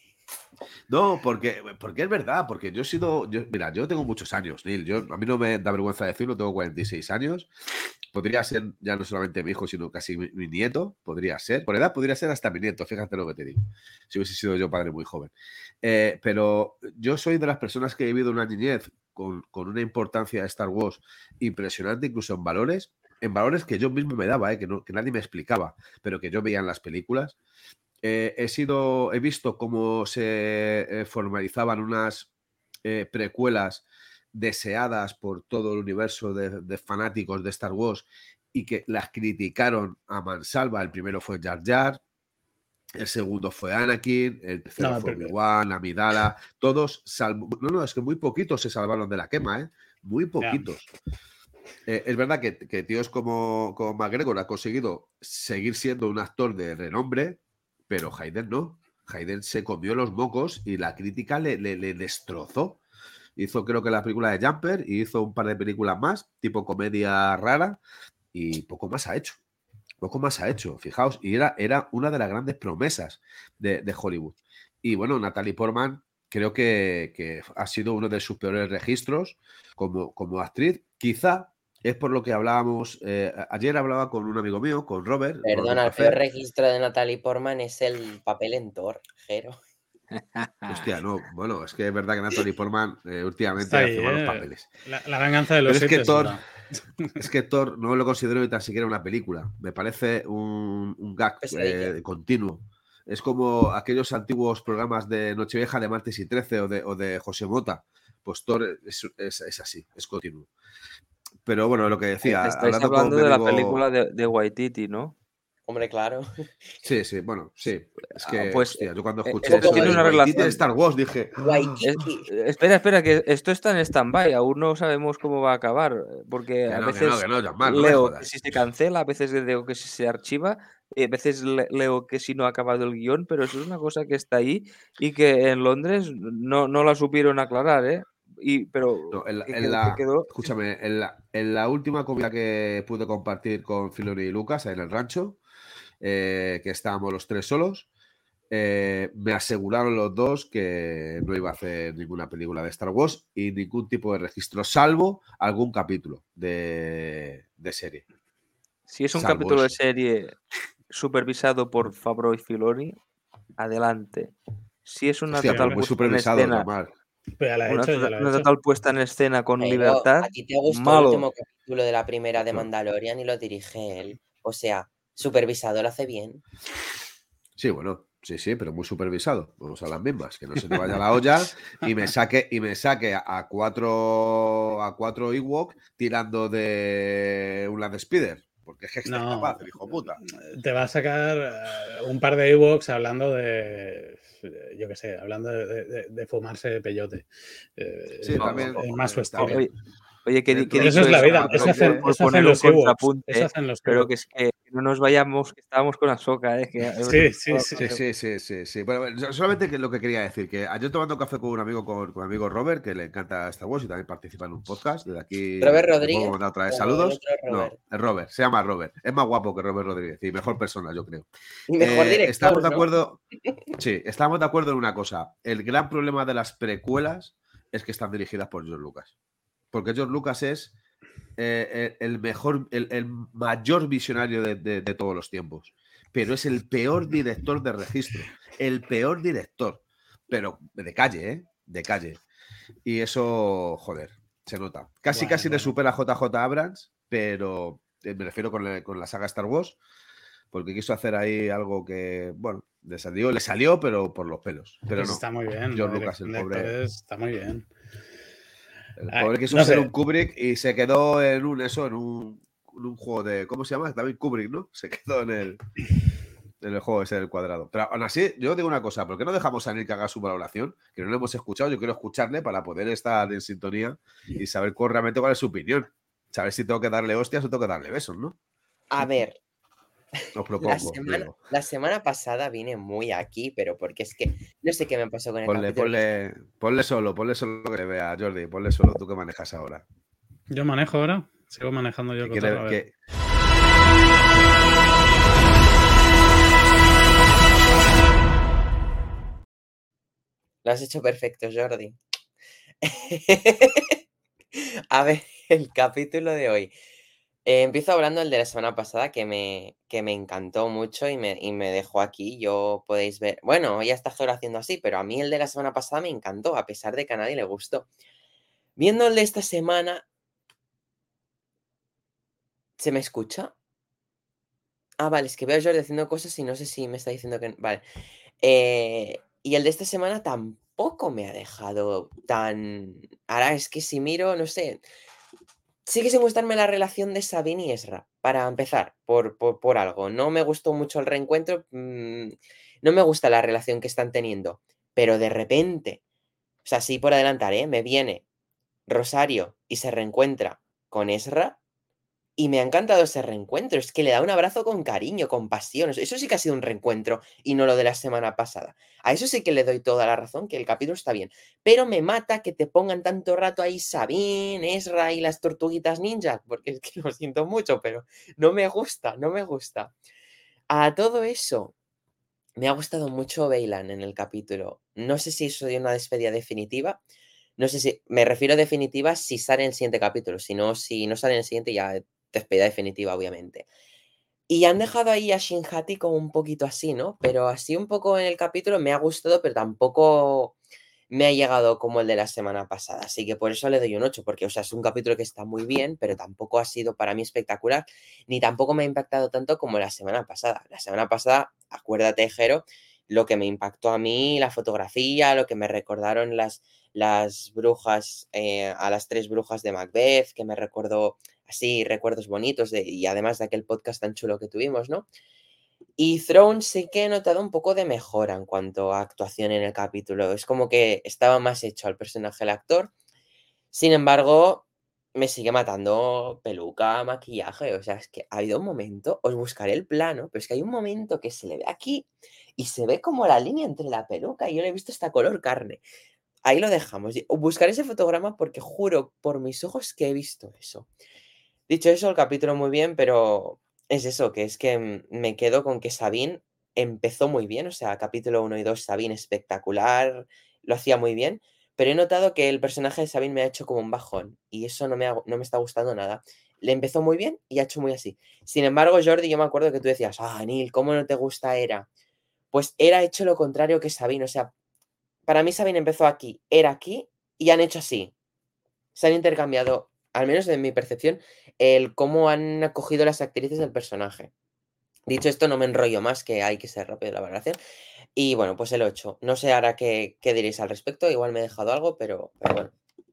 No, porque, porque es verdad, porque yo he sido, yo, mira, yo tengo muchos años, Neil, yo, a mí no me da vergüenza decirlo, tengo cuarenta y seis años, podría ser ya no solamente mi hijo, sino casi mi, mi nieto, podría ser, por edad podría ser hasta mi nieto, fíjate lo que te digo, si hubiese sido yo padre muy joven. Eh, pero yo soy de las personas que he vivido una niñez con, con una importancia de Star Wars impresionante, incluso en valores, en valores que yo mismo me daba, eh, que, no, que nadie me explicaba, pero que yo veía en las películas. Eh, he sido, he visto cómo se eh, formalizaban unas eh, precuelas deseadas por todo el universo de, de fanáticos de Star Wars y que las criticaron a mansalva. El primero fue Jar Jar, el segundo fue Anakin, el tercero No, fue pero- Obi-Wan, Amidala, todos salvo... No, no, es que muy poquitos se salvaron de la quema, ¿eh? Muy poquitos. Eh, es verdad que, que tíos como, como McGregor ha conseguido seguir siendo un actor de renombre, pero Hayden no. Hayden se comió los mocos y la crítica le, le, le destrozó. Hizo creo que la película de Jumper y hizo un par de películas más, tipo comedia rara, y poco más ha hecho. Poco más ha hecho, fijaos. Y era, era una de las grandes promesas de, de Hollywood. Y bueno, Natalie Portman creo que, que ha sido uno de sus peores registros como, como actriz. Quizá es por lo que hablábamos. Eh, ayer hablaba con un amigo mío, con Robert. Perdona, el peor registro de Natalie Portman es el papel en Thor, Jero. Hostia, no, bueno, es que es verdad que Natalie Portman eh, últimamente Está ahí, hace malos ¿eh? papeles. La, la venganza de los Pero es que Sith Thor, dura. es que Thor no lo considero ni tan siquiera una película. Me parece un, un gag Pesadilla. eh, continuo. Es como aquellos antiguos programas de Nochevieja de Martes y trece o de, o de José Mota. Pues Thor es, es, es así, es continuo. Pero bueno, lo que decía, Estáis hablando hablando con mi de la amigo... película de, de Waititi, ¿no? Hombre, claro. Sí, sí, bueno, sí. Es Ah, que, pues hostia, yo cuando eh, escuché esto eso tiene de una Waititi de relación. Star Wars dije... "Ah". Es- Waikiki. eh, espera, espera, que esto está en stand-by, aún no sabemos cómo va a acabar, eh, porque Que a no, que no, veces que no, Jean-Marc, no me leo que jodas. si se cancela, a veces leo que si se archiva, y a veces le- leo que si no ha acabado el guión, pero eso es una cosa que está ahí y que en Londres no, no la supieron aclarar, ¿eh? Y, pero No, en la, que en quedó, que la- quedó sin- escúchame, en la, en la última comida que pude compartir con Filoni y Lucas en el rancho, eh, que estábamos los tres solos, eh, me aseguraron los dos que no iba a hacer ninguna película de Star Wars y ningún tipo de registro, salvo algún capítulo de, de serie. Si es un Salvo capítulo de eso. serie supervisado por Favreau y Filoni, adelante. Si es una Hostia, total pero muy puesta en supervisado, escena, Jean-Marc. Pero ya lo ha una, hecho, ya tota- lo ha una hecho. total puesta en escena con Pero libertad, a ti te gustó el malo. último capítulo de la primera de No. Mandalorian y lo dirige él. O sea, supervisado lo hace bien. Sí, bueno, sí, sí, pero muy supervisado. Vamos a las mismas, que no se te vaya la olla y me saque, y me saque a cuatro a cuatro Ewok tirando de un Land Speeder. Porque es que este es No, capaz, el hijo puta. te va a sacar eh, un par de Ewoks hablando de, yo qué sé, hablando de, de- de fumarse peyote. Eh, Sí, es- también, es más su eh, estilo. también. Oye, oye, que, di- Dentro que he Pero eso dicho es la eso vida, por, eso por- hacen, por eso hacen poner un los Ewoks. Eso contrapunte, hacen los pero Ewoks. que es que no nos vayamos, que estábamos con Ahsoka, ¿eh? Que hemos Sí, empezado sí, a sí. Sí, sí, sí, sí, sí. Bueno, bueno, solamente que lo que quería decir, que ayer tomando café con un amigo, con, con mi amigo Robert, que le encanta Star Wars y también participa en un podcast. Desde aquí ¿Robert le puedo Rodríguez? mandar otra vez ¿O el saludos. otro Robert? No, es Robert, se llama Robert. Es más guapo que Robert Rodríguez y mejor persona, yo creo. Y mejor Eh, director, estamos de ¿no? acuerdo. Sí, estamos de acuerdo en una cosa. El gran problema de las precuelas es que están dirigidas por George Lucas. Porque George Lucas es eh, el mejor, el, el mayor visionario de, de- de todos los tiempos. Pero es el peor director de registro. El peor director. Pero de calle, ¿eh? De calle. Y eso, joder, se nota. Casi, Bueno, casi le bueno. supera a J J Abrams, pero eh, me refiero con la, con la saga Star Wars, porque quiso hacer ahí algo que, bueno, le salió, le salió, pero por los pelos. Pero Pues no. está muy bien. George La Lucas, el dirección de pobre, actores está muy bien. el Ay, pobre quiso no ser sé. un Kubrick y se quedó en un eso, en un, en un juego de, ¿cómo se llama? También Kubrick, ¿no? Se quedó en el, en el juego ese del cuadrado. Pero aún así, yo digo una cosa, ¿por qué no dejamos a Neil que haga su valoración? Que no lo hemos escuchado, yo quiero escucharle para poder estar en sintonía y saber cuál, realmente cuál es su opinión. Saber si tengo que darle hostias o tengo que darle besos, ¿no? A ver, Os la propongo, semana, digo. la semana pasada vine muy aquí, pero porque es que no sé qué me pasó con el Ponle, capítulo. ponle, ponle solo, ponle solo que le vea, Jordi, ponle solo tú que manejas ahora. Yo manejo ahora. Sigo manejando yo Que el quiere- cotarro. A ver. que- Lo has hecho perfecto, Jordi. A ver, el capítulo de hoy. Eh, empiezo hablando el de la semana pasada que me, que me encantó mucho y me, y me dejó aquí. Yo podéis ver. Bueno, ya está Zoro haciendo así, pero a mí el de la semana pasada me encantó, a pesar de que a nadie le gustó. Viendo el de esta semana. ¿Se me escucha? Ah, vale, es que veo a Jordi haciendo cosas y no sé si me está diciendo que. Vale. Eh, y el de esta semana tampoco me ha dejado tan. Ahora es que si miro, no sé. Sigue sin gustarme la relación de Sabine y Ezra, para empezar, por, por, por algo. No me gustó mucho el reencuentro. mm, no me gusta la relación que están teniendo. Pero de repente, o sea, sí por adelantar, ¿eh? Me viene Rosario y se reencuentra con Ezra. Y me ha encantado ese reencuentro. Es que le da un abrazo con cariño, con pasión. Eso sí que ha sido un reencuentro y no lo de la semana pasada. A eso sí que le doy toda la razón, que el capítulo está bien. Pero me mata que te pongan tanto rato ahí Sabine, Ezra y las tortuguitas ninja, porque es que lo siento mucho, pero no me gusta, no me gusta. A todo eso, me ha gustado mucho Beylan en el capítulo. No sé si eso dio una despedida definitiva. No sé si, me refiero a definitiva si sale en el siguiente capítulo. Si no, si no sale en el siguiente, ya despedida definitiva, obviamente. Y han dejado ahí a Shinhati como un poquito así, ¿no? Pero así un poco en el capítulo me ha gustado, pero tampoco me ha llegado como el de la semana pasada. Así que por eso le doy un ocho, porque, o sea, es un capítulo que está muy bien, pero tampoco ha sido para mí espectacular, ni tampoco me ha impactado tanto como la semana pasada. La semana pasada, acuérdate, Jero, lo que me impactó a mí, la fotografía, lo que me recordaron las, las brujas, eh, a las tres brujas de Macbeth, que me recordó así recuerdos bonitos de, y además de aquel podcast tan chulo que tuvimos, ¿no? Y Throne sí que he notado un poco de mejora en cuanto a actuación en el capítulo. Es como que estaba más hecho al personaje el actor. Sin embargo, me sigue matando peluca, maquillaje. O sea, es que ha habido un momento, os buscaré el plano, pero es que hay un momento que se le ve aquí y se ve como la línea entre la peluca y yo le he visto hasta color carne. Ahí lo dejamos. Buscaré ese fotograma porque juro por mis ojos que he visto eso. Dicho eso, el capítulo muy bien, pero es eso, que es que me quedo con que Sabine empezó muy bien, o sea, capítulo uno y dos, Sabine espectacular, lo hacía muy bien, pero he notado que el personaje de Sabine me ha hecho como un bajón y eso no me, ha- no me está gustando nada. Le empezó muy bien y ha hecho muy así. Sin embargo, Jordi, yo me acuerdo que tú decías, ah, Neil, ¿cómo no te gusta Era? Pues Era ha hecho lo contrario que Sabine, o sea, para mí Sabine empezó aquí, Era aquí y han hecho así. Se han intercambiado, al menos en mi percepción, el cómo han acogido las actrices del personaje. Dicho esto, no me enrollo más, que hay que ser rápido en la valoración. Y bueno, pues el ocho. No sé ahora qué, qué diréis al respecto, igual me he dejado algo, pero, pero bueno.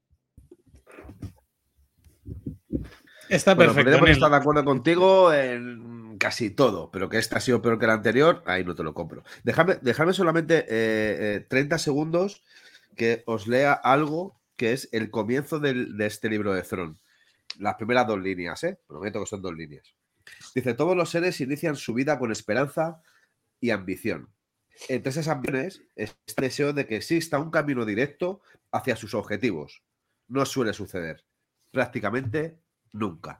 Está Bueno, perfecto, podríamos Neil. estar de acuerdo contigo en casi todo, pero que este ha sido peor que el anterior, ahí no te lo compro. Dejadme, dejadme solamente eh, eh, treinta segundos que os lea algo que es el comienzo del- de este libro de Throne. Las primeras dos líneas, ¿eh? Prometo que son dos líneas. Dice, todos los seres inician su vida con esperanza y ambición. Entre esas ambiciones está el deseo de que exista un camino directo hacia sus objetivos. No suele suceder. Prácticamente nunca.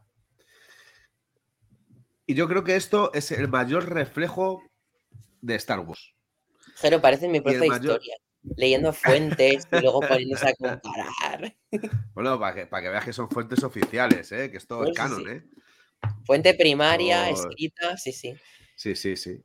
Y yo creo que esto es el mayor reflejo de Star Wars. Jero, parece mi Y el profe de mayor... historia, leyendo fuentes y luego poniéndose a comparar. Bueno, para que, para que veas que son fuentes oficiales, ¿eh? Que esto No, es sí, canon, sí. ¿eh? Fuente primaria, Esto- escrita, sí, sí. Sí, sí, sí.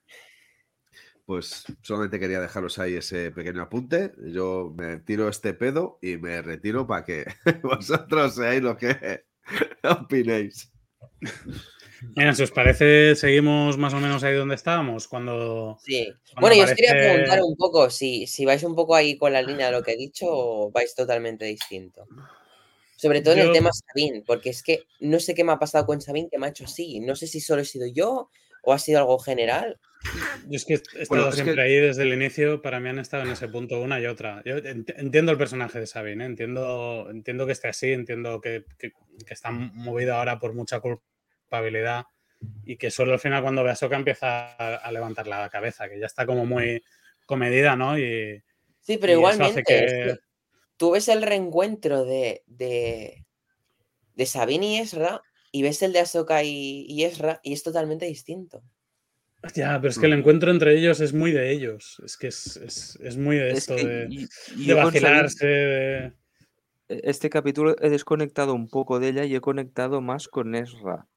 Pues solamente quería dejaros ahí ese pequeño apunte. Yo me tiro este pedo y me retiro para que vosotros seáis lo que opinéis. Mira, si os parece, seguimos más o menos ahí donde estábamos, cuando, Sí. cuando Bueno, yo os quería aparece... preguntar un poco si, si vais un poco ahí con la línea de lo que he dicho o vais totalmente distinto. Sobre todo en el Yo, tema Sabine, porque es que no sé qué me ha pasado con Sabine que me ha hecho así. No sé si solo he sido yo o ha sido algo general. yo es que he Bueno, estado es siempre que ahí desde el inicio, para mí han estado en ese punto una y otra. Yo ent- entiendo el personaje de Sabine, ¿eh? entiendo, entiendo que esté así, entiendo que, que, que está movido ahora por mucha culpabilidad y que solo al final cuando ve a Sokka empieza a, a levantar la cabeza, que ya está como muy comedida, ¿no? Y, Sí, pero y eso hace igualmente, es que... que tú ves el reencuentro de, de, de Sabine y Ezra y ves el de Ahsoka y, y Ezra y es totalmente distinto. Ya, pero es que el Mm. encuentro entre ellos es muy de ellos. Es que es, es, es muy de Es esto, que de, y- y de yo con Sabine, vacilarse, de... e- este capítulo he desconectado un poco de ella y he conectado más con Ezra.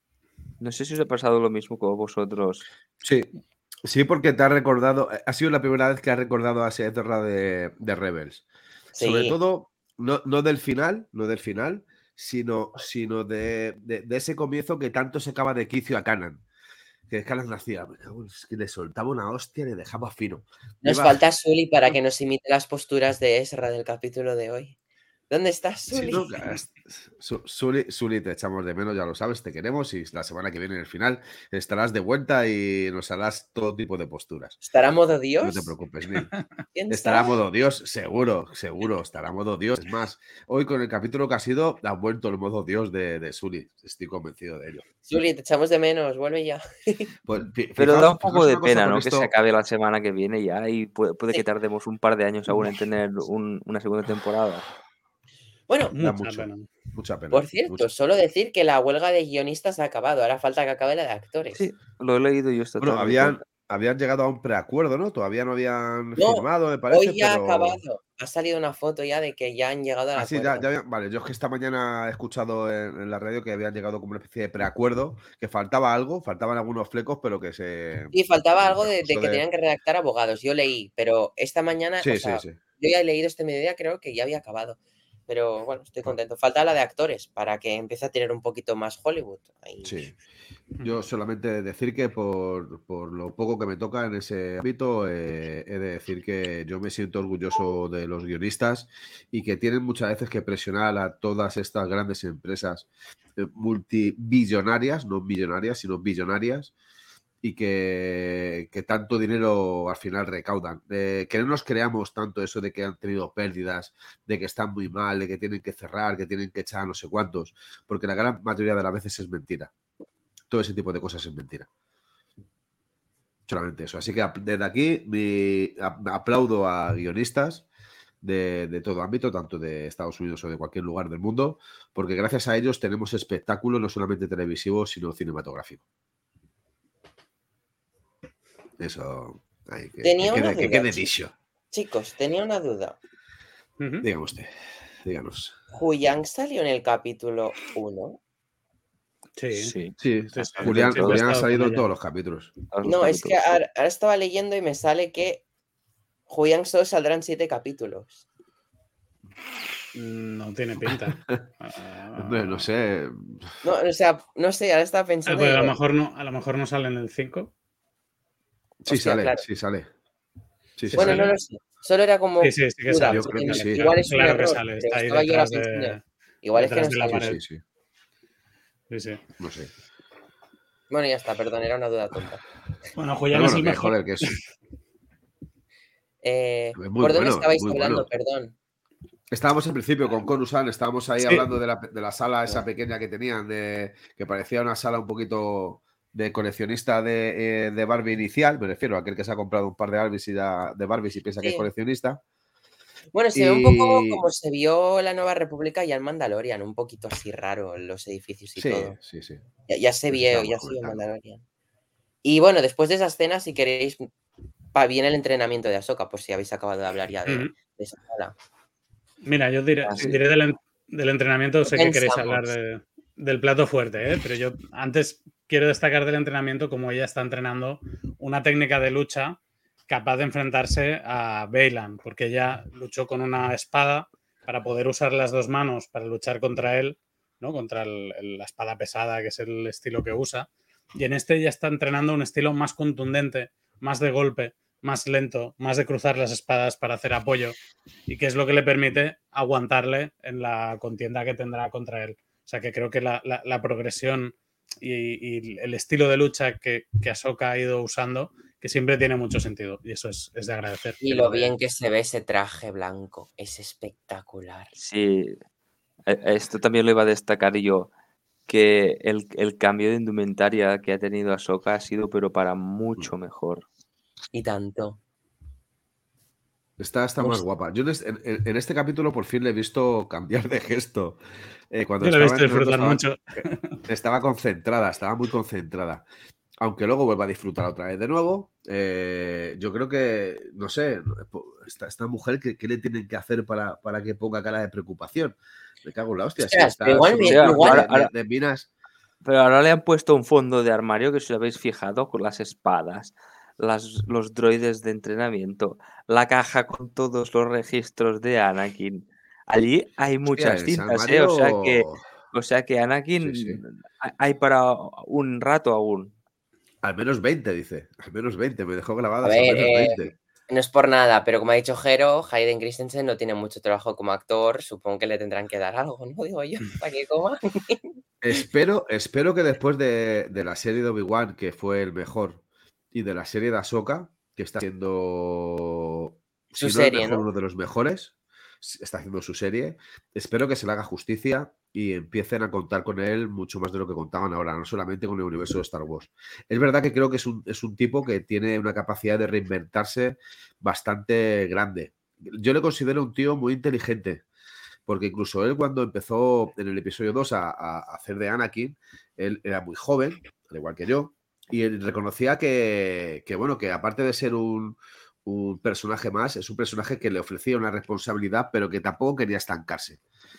No sé si os ha pasado lo mismo con vosotros. sí, sí, porque te ha recordado, ha sido la primera vez que has recordado a esa Ezra de, de Rebels. Sobre Sí, todo, no, no del final, no del final, sino, sino de, de- de ese comienzo que tanto se acaba de quicio a Kanan. Que Kanan hacía, "Me cago en- es que le soltaba una hostia y le dejaba fino. nos Iba, falta Sully para que nos imite las posturas de Ezra del capítulo de hoy. ¿Dónde está sí, Sully? ¿no? Su- Suli, Suli, te echamos de menos, ya lo sabes, te queremos y la semana que viene en el final estarás de vuelta y nos harás todo tipo de posturas. ¿Estará a modo No te Dios? preocupes, Neil. ¿Quién Estará a sabe? modo Dios, seguro, seguro, estará a modo Dios. Es más, hoy con el capítulo que ha sido, ha vuelto el modo Dios de, de Sully. Estoy convencido de ello. Sully, te echamos de menos, vuelve ya. Pues, fi- Pero da fijaos, un poco fijaos de una cosa pena, con ¿no? Que se esto. acabe la semana que viene ya y puede, puede que Sí. tardemos un par de años aún en tener un- una segunda temporada. Bueno, Da Mucha mucho, pena. mucha pena. por cierto, mucha. solo decir que la huelga de guionistas ha acabado. Ahora falta que acabe la de actores. Sí, lo he leído yo esta Bueno, tarde. habían, creo. habían llegado a un preacuerdo, ¿no? Todavía no habían No, firmado, me parece, hoy ya ha pero. acabado. Ha salido una foto ya de que ya han llegado al Ah, sí, acuerdo. ya, ya habían- Vale, yo es que esta mañana he escuchado en, en la radio que habían llegado como una especie de preacuerdo, que faltaba algo, faltaban algunos flecos, pero que se. Y faltaba el algo de, de transcurso que de- tenían que redactar abogados. Yo leí, pero esta mañana, o Sí, sí, sea, sí. yo ya he leído este mediodía, creo que ya había acabado. pero bueno, estoy contento. Falta la de actores para que empiece a tener un poquito más Hollywood. Ahí. Sí. Yo solamente decir que por, por lo poco que me toca en ese ámbito, eh, he de decir que yo me siento orgulloso de los guionistas y que tienen muchas veces que presionar a todas estas grandes empresas eh, multibillonarias, no millonarias, sino billonarias, y que, que tanto dinero al final recaudan. Eh, que no nos creamos tanto eso de que han tenido pérdidas, de que están muy mal, de que tienen que cerrar, que tienen que echar no sé cuántos, porque la gran mayoría de las veces es mentira. Todo ese tipo de cosas es mentira. Solamente eso. Así que desde aquí mi, aplaudo a guionistas de, de todo ámbito, tanto de Estados Unidos o de cualquier lugar del mundo, porque gracias a ellos tenemos espectáculo no solamente televisivo, sino cinematográfico. Eso hay que, Tenía que, una quede, que duda, quede chi- dicho. Chicos, tenía una duda. Ujú. Dígame usted, díganos. ¿Huyang salió en el capítulo uno? Sí, sí, Sí. Sí, sí, sí, Julián, siempre he Julián ha estado con salido en ella. todos los capítulos. a los No, es que capítulos, sí. ahora, ahora estaba leyendo y me sale que Huyang solo saldrán siete capítulos. No tiene pinta. Hombre, no Ah, sé. No, o sea, no sé, ahora estaba ah, pensando pues y a lo digo, mejor no, a lo mejor no sale en el cinco. Sí hostia, sale, claro. sí sale. Sí, sí Bueno, sale. no lo sé. Solo era como Sí, sí, sí que duda. sale, Yo sí creo que que en- sale. sí. Igual es un Claro que error, sale, pero está ahí estaba yo ahora detrás de, pensando, igual es que detrás no de la sale. pared. Sí, sí, sí. Sí, sí. No sé. Bueno, ya está, perdón, era una duda tonta. Bueno, Julián Pero es bueno, el que mejor. joder, que es, Eh, es muy ¿por dónde bueno, es estabais muy hablando? bueno. Perdón. Estábamos al principio con Konusan, estábamos ahí Sí. hablando de la, de la sala esa pequeña que tenían, de, que parecía una sala un poquito de coleccionista de, eh, de Barbie inicial, me refiero a aquel que se ha comprado un par de Barbies y, da- de Barbies y piensa que es Sí. coleccionista. Bueno, se ve un poco Y como se vio la Nueva República ya en Mandalorian, un poquito así raro, los edificios y sí, todo. sí, sí. Ya, ya se Eso vio, estábamos ya se vio en comentando. Mandalorian. Y bueno, después de esa escena, si queréis, va bien el entrenamiento de Ahsoka, por si habéis acabado de hablar ya de, Ujú. de esa sala. Mira, yo diré, Ah, sí. diré del, en- del entrenamiento, ¿Qué sé que queréis hablar pensamos? de- del plato fuerte, ¿eh? Pero yo antes quiero destacar del entrenamiento como ella está entrenando una técnica de lucha capaz de enfrentarse a Bailan, porque ella luchó con una espada para poder usar las dos manos para luchar contra él, ¿no? Contra el- el- la espada pesada, que es el estilo que usa. Y en este ella está entrenando un estilo más contundente, más de golpe, más lento, más de cruzar las espadas para hacer apoyo, y que es lo que le permite aguantarle en la contienda que tendrá contra él. O sea que creo que la, la, la progresión y, y, el estilo de lucha que, que Ahsoka ha ido usando, que siempre tiene mucho sentido, y eso es, es de agradecer. Y que lo no de... bien que se ve ese traje blanco, es espectacular. Sí, e- esto también lo iba a destacar yo, que el, el cambio de indumentaria que ha tenido Ahsoka ha sido pero para mucho mejor. Y tanto. Está, está Pues- más guapa. Yo en este, en- en este capítulo por fin le he visto cambiar de gesto. Eh, cuando Yo lo he estaba visto entrenando disfrutar estaba, mucho. estaba concentrada, estaba muy concentrada. Aunque luego vuelva a disfrutar otra vez de nuevo, eh, yo creo que, no sé, esta, esta mujer, ¿qué, qué le tienen que hacer para, para que ponga cara de preocupación? Me cago en la hostia, si Ostras, pero está igual solo me- Sí, detrás igual- de, ahora- ahora- de- de minas. Pero ahora le han puesto un fondo de armario que, si os habéis fijado, con las espadas, las, los droides de entrenamiento, la caja con todos los registros de Anakin. Allí hay Hostia, muchas ese cintas, ¿eh? O sea que, armario. o sea que Anakin Sí, sí. hay- hay para un rato aún. Al menos veinte, dice. Al menos veinte. Me dejó grabadas A ver, al menos eh, veinte. no es por nada, pero como ha dicho Jero, Hayden Christensen no tiene mucho trabajo como actor, supongo que le tendrán que dar algo, ¿no? Digo yo, para que coma. Espero, espero que después de, de la serie de Obi-Wan, que fue el mejor, y de la serie de Ahsoka, que está siendo, Su si no el serie, mejor, ¿no? uno de los mejores, está haciendo su serie, espero que se le haga justicia y empiecen a contar con él mucho más de lo que contaban ahora, no solamente con el universo de Star Wars. Es verdad que creo que es un, es un tipo que tiene una capacidad de reinventarse bastante grande. Yo le considero un tío muy inteligente. Porque incluso él, cuando empezó en el episodio dos a, a hacer de Anakin, él era muy joven, al igual que yo, y él reconocía que, que bueno, que aparte de ser un, un personaje más, es un personaje que le ofrecía una responsabilidad, pero que tampoco quería estancarse.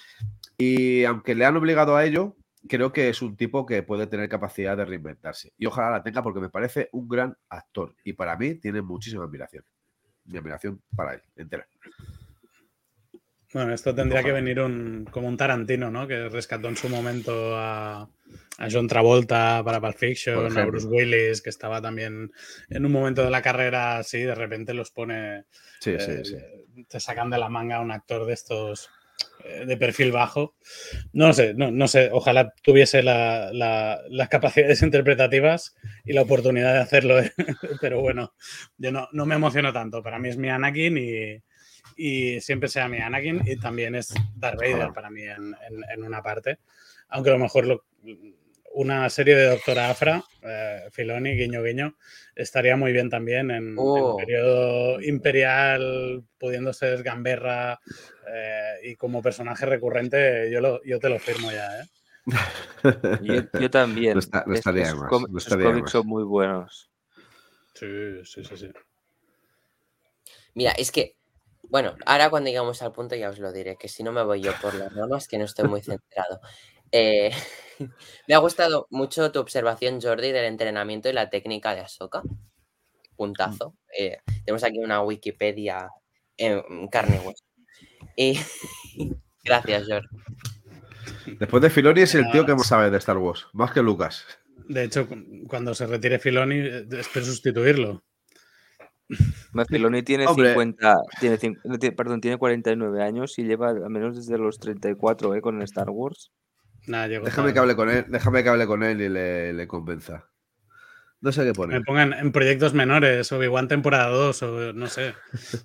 Y aunque le han obligado a ello, creo que es un tipo que puede tener capacidad de reinventarse. Y ojalá la tenga, porque me parece un gran actor. Y para mí tiene muchísima admiración. Mi admiración para él, entera. Bueno, esto tendría Ojalá. que venir un, como un Tarantino, ¿no? Que rescató en su momento a, a John Travolta para Pulp Por Fiction, a ejemplo. Bruce Willis, que estaba también en un momento de la carrera así, de repente los pone, Sí, sí, eh, sí. te sacan de la manga a un actor de estos eh, de perfil bajo. No sé, no, no sé, ojalá tuviese la, la, las capacidades interpretativas y la oportunidad de hacerlo, ¿eh? Pero bueno, yo no, no me emociono tanto. Para mí es mi Anakin y, y siempre sea mi Anakin, y también es Darth Vader Ojalá. para mí en, en, en una parte, aunque a lo mejor lo, una serie de Doctora Afra, eh, Filoni, guiño guiño, estaría muy bien también en, Oh. en periodo imperial, pudiendo ser gamberra, eh, y como personaje recurrente yo, lo, yo te lo firmo ya, ¿eh? Yo, yo también. No, está, no Es- estaría esos, más. com- No esos estaría cómics más. son muy buenos. Sí, sí, sí, sí. Mira, es que, bueno, ahora cuando llegamos al punto ya os lo diré, que si no me voy yo por las ramas, que no estoy muy centrado. Eh, me ha gustado mucho tu observación, Jordi, del entrenamiento y la técnica de Ahsoka. Puntazo. Eh, tenemos aquí una Wikipedia en carne y hueso. Y gracias, Jordi. Después de Filoni es De el tío que nada. más sabe de Star Wars, más que Lucas. De hecho, cu- cuando se retire Filoni, eh, espero sustituirlo. Ma- Filoni tiene Hombre. cincuenta, tiene, cin- no, tiene- perdón, tiene cuarenta y nueve años y lleva al menos desde los treinta y cuatro, ¿eh? Con el Star Wars. Nada, llego Déjame que tarde. hable con él, déjame que hable con él y le, le convenza. No sé qué Me poner. pongan en proyectos menores, Obi-Wan temporada dos, o no sé.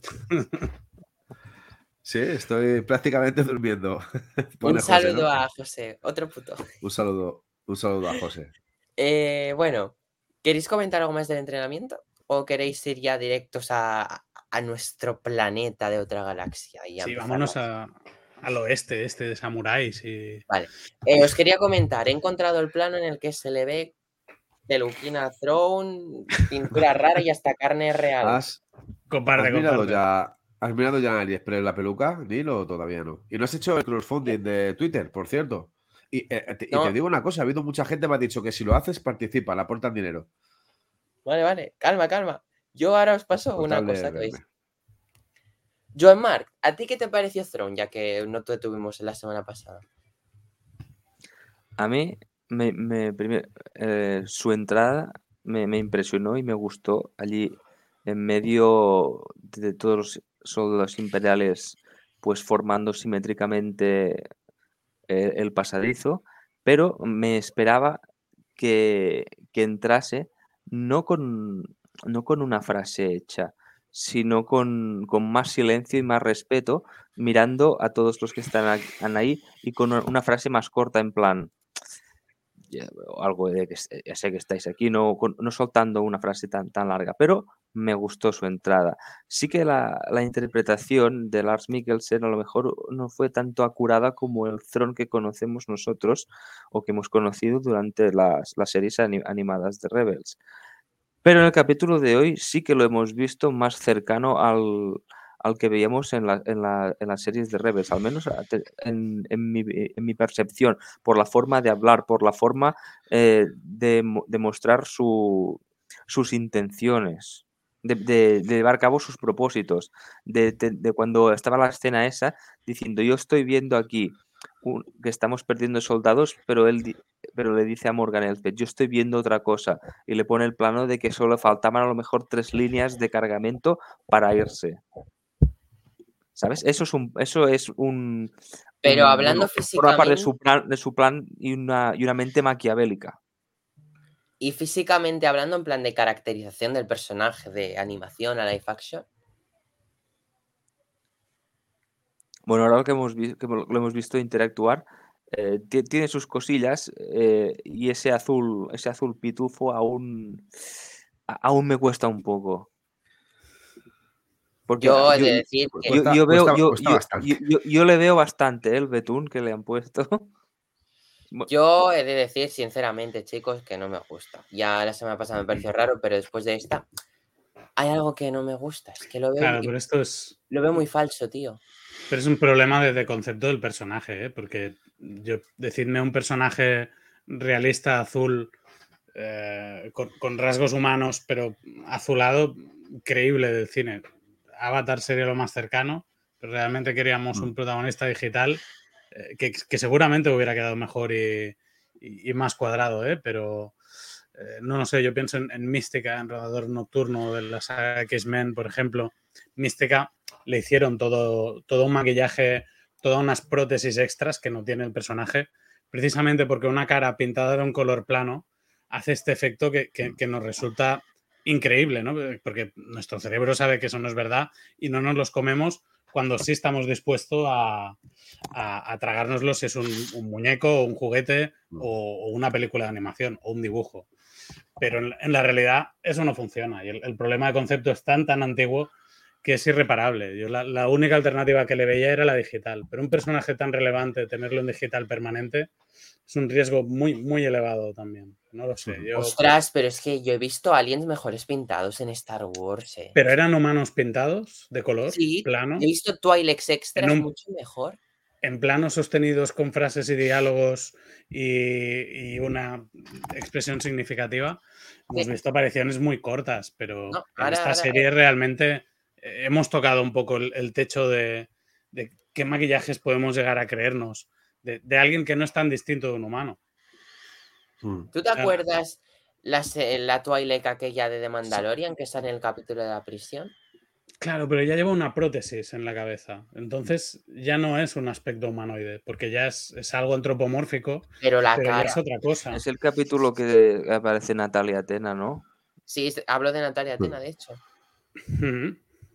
Sí, estoy prácticamente durmiendo. Un Pone José, saludo ¿no? a José, otro puto. Un saludo, un saludo a José. Eh, bueno, ¿queréis comentar algo más del entrenamiento? ¿O queréis ir ya directos a, a nuestro planeta de otra galaxia? Y a Sí, empezar vámonos la- a, al oeste, este de samuráis. Y... Vale. Eh, os quería comentar, he encontrado el plano en el que se le ve peluquina Throne, pintura rara y hasta carne real. ¿Has, Comparte, has mirado comparte. ya, has mirado ya en AliExpress la peluca, Neil, o todavía no? Y no has hecho el crowdfunding de Twitter, por cierto. Y, eh, te, y No. te digo una cosa, ha habido mucha gente que me ha dicho que si lo haces, participa, le aportan dinero. Vale, vale, calma, calma. Yo ahora os paso una Notable cosa que verme. veis. Joan Marc, ¿a ti qué te pareció Throne? Ya que no te tuvimos la semana pasada. A mí, me, me- primer- eh, su entrada me, me impresionó y me gustó allí en medio de todos los soldados imperiales, pues formando simétricamente eh, el pasadizo, pero me esperaba que, que entrase no con, no con una frase hecha, sino con, con más silencio y más respeto, mirando a todos los que están a- ahí y con una- una frase más corta en plan, ya, o algo de que es- ya sé que estáis aquí, no, con- no soltando una frase tan, tan larga, pero me gustó su entrada. Sí que la, la interpretación de Lars Mikkelsen a lo mejor no fue tanto acurada como el Thrawn que conocemos nosotros o que hemos conocido durante las, las series ani- animadas de Rebels. Pero en el capítulo de hoy sí que lo hemos visto más cercano al, al que veíamos en, la- en, la- en las series de Rebels, al menos a- te- en, en mi, en mi percepción, por la forma de hablar, por la forma eh, de, mo- de mostrar su- sus intenciones, de, de- de llevar a cabo sus propósitos, de, de- de cuando estaba la escena esa diciendo yo estoy viendo aquí un- que estamos perdiendo soldados, pero él di- pero le dice a Morgan Elsbeth, yo estoy viendo otra cosa y le pone el plano de que solo faltaban a lo mejor tres líneas de cargamento para irse. ¿Sabes? Eso es un, eso es un, Pero un- hablando bueno, forma parte de físicamente su plan, de su plan y una, y una mente maquiavélica. y físicamente hablando en plan de caracterización del personaje de animación a live action. Bueno, ahora que hemos, vi- que lo hemos visto interactuar, eh, ti- tiene sus cosillas eh, y ese azul, ese azul pitufo aún, a- aún me cuesta un poco. Porque Yo ah, he yo, de yo, decir que yo- Cuesta, yo veo, cuesta, yo, cuesta yo, bastante. yo, yo- yo le veo bastante ¿eh? El betún que le han puesto. Bu- yo he de decir sinceramente, chicos, que no me gusta. Ya la semana pasada me pareció raro, pero después de esta hay algo que no me gusta. Es que lo veo, Claro, y- pero esto es, lo veo muy falso, tío. pero es un problema de, de concepto del personaje, ¿eh? Porque yo, decirme un personaje realista azul, eh, con, con rasgos humanos, pero azulado, creíble del cine. Avatar sería lo más cercano, Realmente queríamos Mm. un protagonista digital eh, que, que seguramente hubiera quedado mejor y, y- y más cuadrado, ¿eh? Pero eh, no lo sé, yo pienso en, en Mística, en Rodador Nocturno de la saga X-Men, por ejemplo. Mística le hicieron todo, todo un maquillaje, todas unas prótesis extras que no tiene el personaje, precisamente porque una cara pintada de un color plano hace este efecto que, que- que nos resulta increíble, ¿no? Porque nuestro cerebro sabe que eso no es verdad y no nos los comemos cuando sí estamos dispuestos a, a, a tragárnoslo si es un, un muñeco o un juguete o, o una película de animación o un dibujo. Pero en, en la realidad eso no funciona y el, el problema de concepto es tan, tan antiguo que es irreparable. Yo la, la única alternativa que le veía era la digital, pero un personaje tan relevante, tenerlo en digital permanente, es un riesgo muy, muy elevado también. No lo sé. Yo... Ostras, pero es que yo he visto aliens mejores pintados en Star Wars, ¿eh? Pero eran humanos pintados de color, Sí, plano. he visto Twi'leks extras un... mucho mejor. En planos sostenidos con frases y diálogos y, y una expresión significativa. Hemos Sí. visto apariciones muy cortas, pero No, en ahora, esta ahora, serie realmente eh, hemos tocado un poco el, el techo de, de qué maquillajes podemos llegar a creernos de, de alguien que no es tan distinto de un humano. Mm. ¿Tú te O sea, acuerdas la, se- la Twi'lek aquella de The Mandalorian que está en el capítulo de la prisión? claro, pero ya lleva una prótesis en la cabeza. Entonces ya no es un aspecto humanoide, porque ya es, es algo antropomórfico, Pero la pero ya cara. es otra cosa. Es el capítulo que aparece Natalia Atena, ¿no? Sí, es- hablo de Natalia Atena, de hecho. Ujú.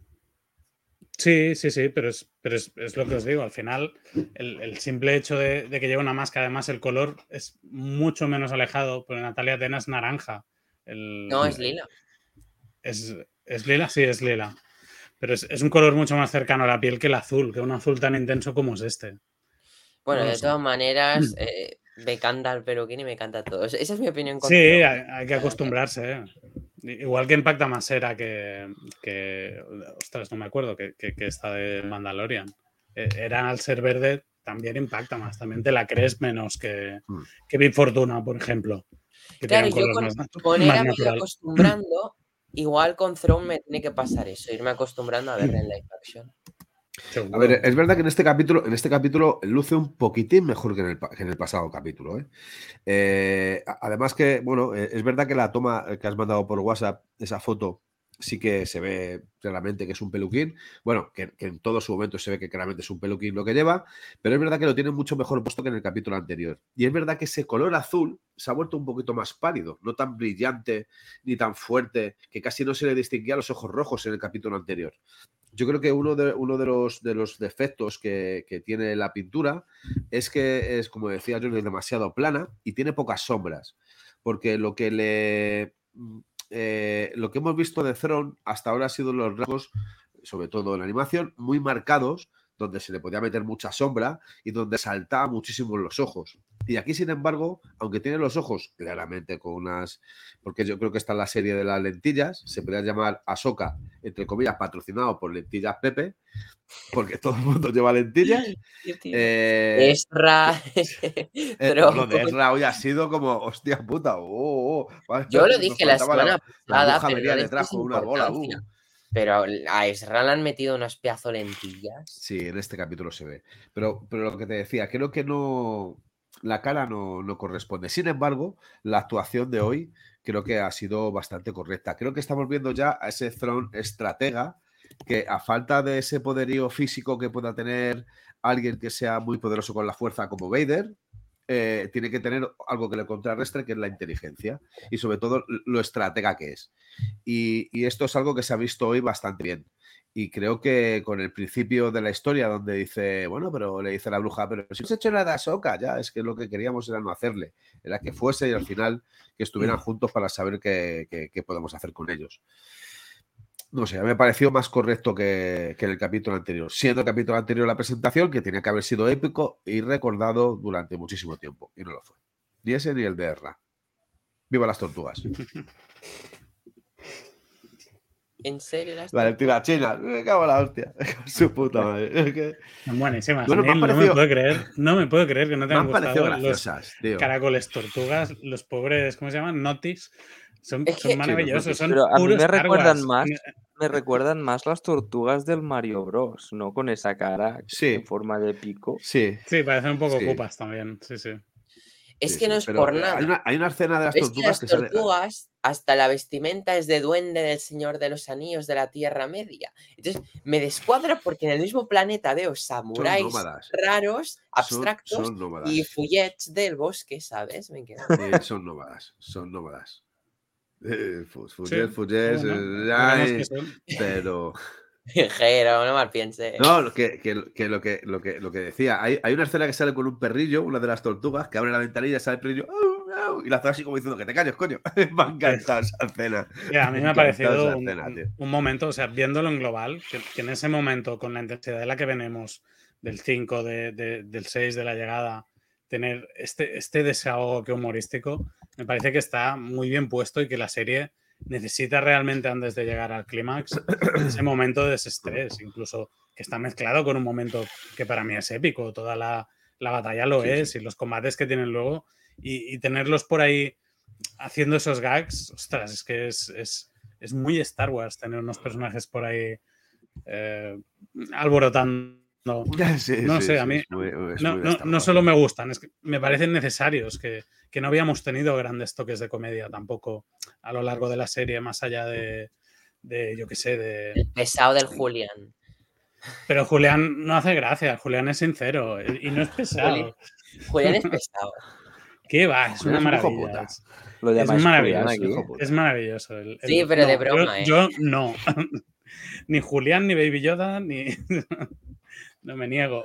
Sí, sí, sí, pero es, pero es, es lo que os digo. Al final, el, el simple hecho de, de que lleve una máscara, además el color es mucho menos alejado, porque Natalia Atena es naranja. El- No, es lila. Es, es lila, sí, es lila. Pero es, es un color mucho más cercano a la piel que el azul, que un azul tan intenso como es este. Bueno, No lo de sé. todas maneras, eh, me canta el peluquín y me canta todo. Esa es mi opinión con Sí, Zero. hay, hay que acostumbrarse. ¿eh? Igual que impacta más era que, que. Ostras, no me acuerdo, que, que, que esta de Mandalorian. Eh, Era al ser verde, también impacta más. También te la crees menos que, Mm. que Big Fortuna, por ejemplo. Que Claro, tiene un yo color con, más, natu- con más Era me he ido natural. acostumbrando. Igual con Throne me tiene que pasar eso, irme acostumbrando a verla en live action. A Seguro. ver, es verdad que en este capítulo, en este capítulo luce un poquitín mejor que en el, pa- que en el pasado capítulo. ¿eh? Eh, a- además que, bueno, eh, es verdad que la toma que has mandado por WhatsApp, esa foto, sí que se ve claramente que es un peluquín. Bueno, que, que en todo su momento se ve que claramente es un peluquín lo que lleva, pero es verdad que lo tiene mucho mejor puesto que en el capítulo anterior. Y es verdad que ese color azul se ha vuelto un poquito más pálido, no tan brillante ni tan fuerte, que casi no se le distinguía los ojos rojos en el capítulo anterior. Yo creo que uno de, uno de, los, de los defectos que, que tiene la pintura es que es, como decía Johnny, demasiado plana y tiene pocas sombras. Porque lo que le eh, lo que hemos visto de Thrawn hasta ahora ha sido los rasgos, sobre todo en la animación, muy marcados, donde se le podía meter mucha sombra y donde saltaba muchísimo los ojos. Y aquí, sin embargo, aunque tiene los ojos claramente con unas... Porque yo creo que está en la serie de las lentillas, se podría llamar Ahsoka, entre comillas, patrocinado por Lentillas Pepe, porque todo el mundo lleva lentillas. Eh, Ezra. eh, Pero no, lo de Ezra hoy ha sido como, hostia puta, oh, oh, vale, yo lo nos dije la faltaba semana la pasada, bruja pero venía no le detrás des con una bola. importancia. Uh. Pero a Ezra le han metido unas pedazo lentillas. Sí, en este capítulo se ve. Pero, pero lo que te decía, creo que no. La cara no, no corresponde. Sin embargo, la actuación de hoy creo que ha sido bastante correcta. Creo que estamos viendo ya a ese Thrawn estratega que, a falta de ese poderío físico que pueda tener alguien que sea muy poderoso con la fuerza como Vader, eh, tiene que tener algo que le contrarrestre, que es la inteligencia y sobre todo lo estratega que es. Y, y esto es algo que se ha visto hoy bastante bien. Y creo que con el principio de la historia, donde dice, bueno, pero le dice la bruja, pero si no se ha hecho nada a Ahsoka, ya, es que lo que queríamos era no hacerle, era que fuese y al final que estuvieran juntos para saber qué, qué, qué podemos hacer con ellos. No sé, me pareció más correcto que, que en el capítulo anterior, siendo el capítulo anterior la presentación, que tenía que haber sido épico y recordado durante muchísimo tiempo, y no lo fue. Ni ese ni el de Ezra. ¡Viva las tortugas! ¿En serio? Las Vale, tira china. Me cago en la hostia. Su puta madre. Es que... Son buenísimas. Bueno, me han Neil, parecido- no me puedo creer, no me puedo creer que no te Me han han parecido gustado los graciosas, tío. caracoles tortugas, los pobres, ¿cómo se llaman? Notis. Son, Es son que- maravillosos, son Pero a mí puros me Star recuerdan Wars. más, me recuerdan más las tortugas del Mario Bros, ¿no? Con esa cara Sí. en forma de pico. Sí. Sí, parecen un poco Sí. Koopas también, sí, sí. Es sí, que sí, no es pero por hay nada. una, hay una escena de las Es que tortugas las que sale. tortugas, hasta la vestimenta es de duende del Señor de los Anillos de la Tierra Media. Entonces, me descuadra porque en el mismo planeta veo samuráis nómadas. raros, Son, abstractos son nómadas. y fullets del bosque, ¿sabes? Me quedo. Eh, son nómadas. Son nómadas. Eh, fu- Sí, Fuller, Fuller, bueno, eh, veremos ay, qué son. pero. Jero, no mal piense. No, lo que, que, que lo que lo que lo que decía, hay, hay una escena que sale con un perrillo, una de las tortugas, que abre la ventanilla, sale el perrillo, "Au, au", y la hace así como diciendo que te calles, coño. Me ha encantado esa escena. Sí, a mí me ha encantado parecido esa un, escena, un- tío. un momento, o sea, viéndolo en global, que, que en ese momento, con la intensidad de la que venimos, del cinco, de, de- del seis, de la llegada, tener este, este desahogo que humorístico, me parece que está muy bien puesto y que la serie necesita realmente, antes de llegar al clímax, ese momento de desestrés, incluso que está mezclado con un momento que para mí es épico, toda la, la batalla lo Sí, es sí. y los combates que tienen luego, y, y tenerlos por ahí haciendo esos gags, ostras, es que es, es, es muy Star Wars tener unos personajes por ahí eh, alborotando. Sí, No sí, sé, sí, a mí es muy, es no, muy de no, Star no Wars. solo me gustan, es que me parecen necesarios, que, que no habíamos tenido grandes toques de comedia tampoco a lo largo de la serie, más allá de, de yo qué sé, de... El pesado del Julián. Pero Julián no hace gracia, Julián es sincero y no es pesado. Julián es pesado. ¿Qué va? Es Julián una es un hijo maravilla. puta. Es, Lo es llamáis Julián maravilloso. aquí. Hijo puta. Es maravilloso. el- Sí, el- pero de no, broma, yo, ¿eh? yo no. Ni Julián, ni Baby Yoda, ni. No me niego.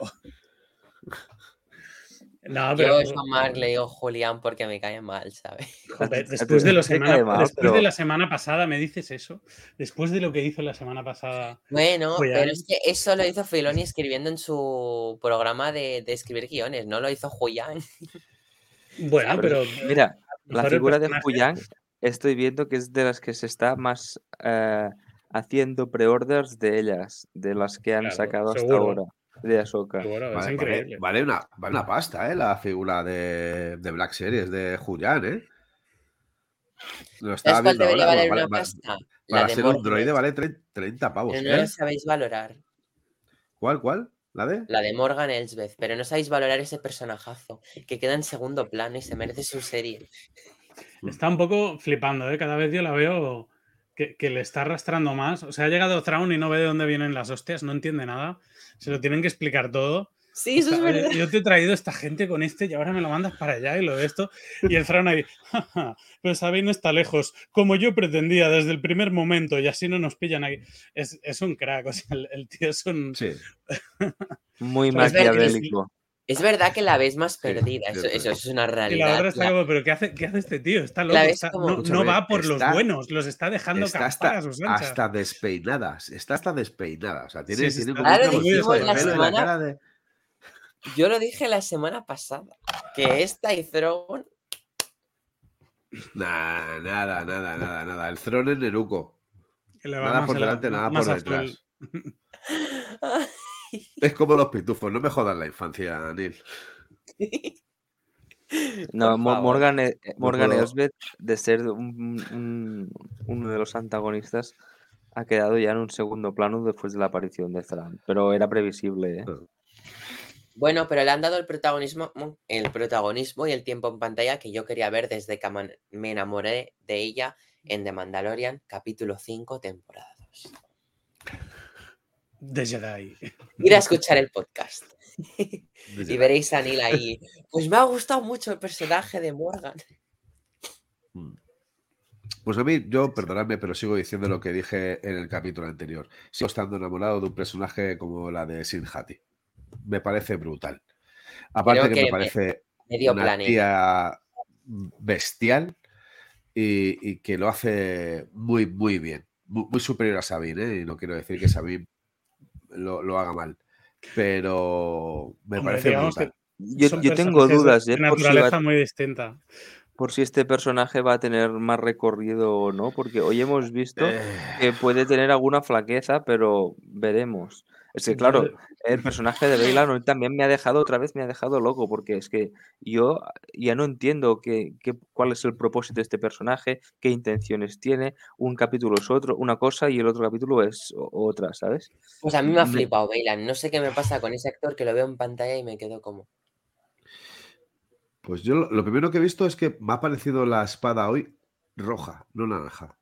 No, Yo pero. a Joan Marc le digo Julián porque me cae mal, ¿sabes? Joder, A ti- después a de, ti lo te semana, cae mal, después de pero- la semana pasada me dices eso. Después de lo que hizo la semana pasada. Bueno, Julián. pero es que eso lo hizo Filoni escribiendo en su programa de, de escribir guiones, no lo hizo Julián. Bueno, Pero, pero. mira, a lo la mejor el figura de personaje- Huyang estoy viendo que es de las que se está más eh, haciendo pre-orders de ellas, de las que han Claro, sacado hasta seguro. ahora, de Ahsoka. Seguro, es Vale, increíble. vale, vale una, vale una pasta, ¿eh? La figura de, de Black Series de Julián, ¿eh? Lo estaba ¿Sabes cuál viendo debería ahora. valer Bueno, una vale- pasta? La para de ser un Morgan droide Elsbeth, vale tre- treinta pavos, pero no ¿eh? la sabéis valorar. ¿Cuál, cuál? ¿La de? La de Morgan Elsbeth, pero no sabéis valorar ese personajazo que queda en segundo plano y se merece su serie. Está un poco flipando, ¿eh? Cada vez yo la veo que, que le está arrastrando más. O sea, ha llegado Thrawn y no ve de dónde vienen las hostias, no entiende nada. Se lo tienen que explicar todo. Sí, eso O es sea, verdad. yo te he traído esta gente con este y ahora me lo mandas para allá y lo de esto. Y el Thrawn ahí, "Ja, ja, pero Sabine está lejos, como yo pretendía desde el primer momento y así no nos pillan aquí". Es, es un crack, o sea, el, el tío es un... Sí. Muy Es verdad que maquiavélico. Es verdad que la ves más Sí, perdida, eso, cierto. eso es una Y la realidad. otra está La- como, pero ¿qué hace, qué hace este tío? Está loco, La ves está- como- no, no Escúchame, va por los está- buenos, los está dejando Está campar hasta, a sus anchas. hasta despeinada. Está hasta despeinada. O sea, tiene, Sí, sí, tiene está- como un Claro, caboncito dijimos de la pelo en la semana- cara de. Yo lo dije la semana pasada, que esta y Throne... Nah, nada, nada, nada, nada. El Throne es Neruko. que le va Nada más por a la- delante, nada más por a full. detrás. Es como los pitufos. No me jodan la infancia, Neil. No, Por Mo- favor. Morgan, eh, Morgan puedo- Elsbeth, de ser un- un- uno de los antagonistas, ha quedado ya en un segundo plano después de la aparición de Thrawn. Pero era previsible, ¿eh? Bueno, pero le han dado el protagonismo, el protagonismo y el tiempo en pantalla que yo quería ver desde que man- me enamoré de ella en The Mandalorian, capítulo cinco, temporada dos. De Jedi. Ir a escuchar el podcast y Desde veréis a Neil ahí. Pues me ha gustado mucho el personaje de Morgan. Pues a mí, yo, perdonadme, pero sigo diciendo lo que dije en el capítulo anterior. Sigo estando enamorado de un personaje como la de Sin Hati. Me parece brutal. Aparte Creo que, que me me- parece Medio una planeta. tía bestial y, y que lo hace muy, muy bien. Muy, muy superior a Sabine, ¿eh? Y no quiero decir que Sabine lo, lo haga mal. Pero me Hombre, parece digamos brutal. Yo, Son yo tengo personajes de- dudas, de ¿eh? Por si, naturaleza va- muy distinta. por si este personaje va a tener más recorrido o no, porque hoy hemos visto Eh, que puede tener alguna flaqueza, pero veremos. Es que, Yo- claro, el personaje de Beylan hoy también me ha dejado, otra vez me ha dejado loco, porque es que yo ya no entiendo qué, qué- cuál es el propósito de este personaje, qué intenciones tiene. Un capítulo es otro, una cosa, y el otro capítulo es o- otra, ¿sabes? Pues a mí me ha Me- flipado Beylan. No sé qué me pasa con ese actor que lo veo en pantalla y me quedo como. Pues yo lo, lo primero que he visto es que me ha parecido la espada hoy roja, no naranja.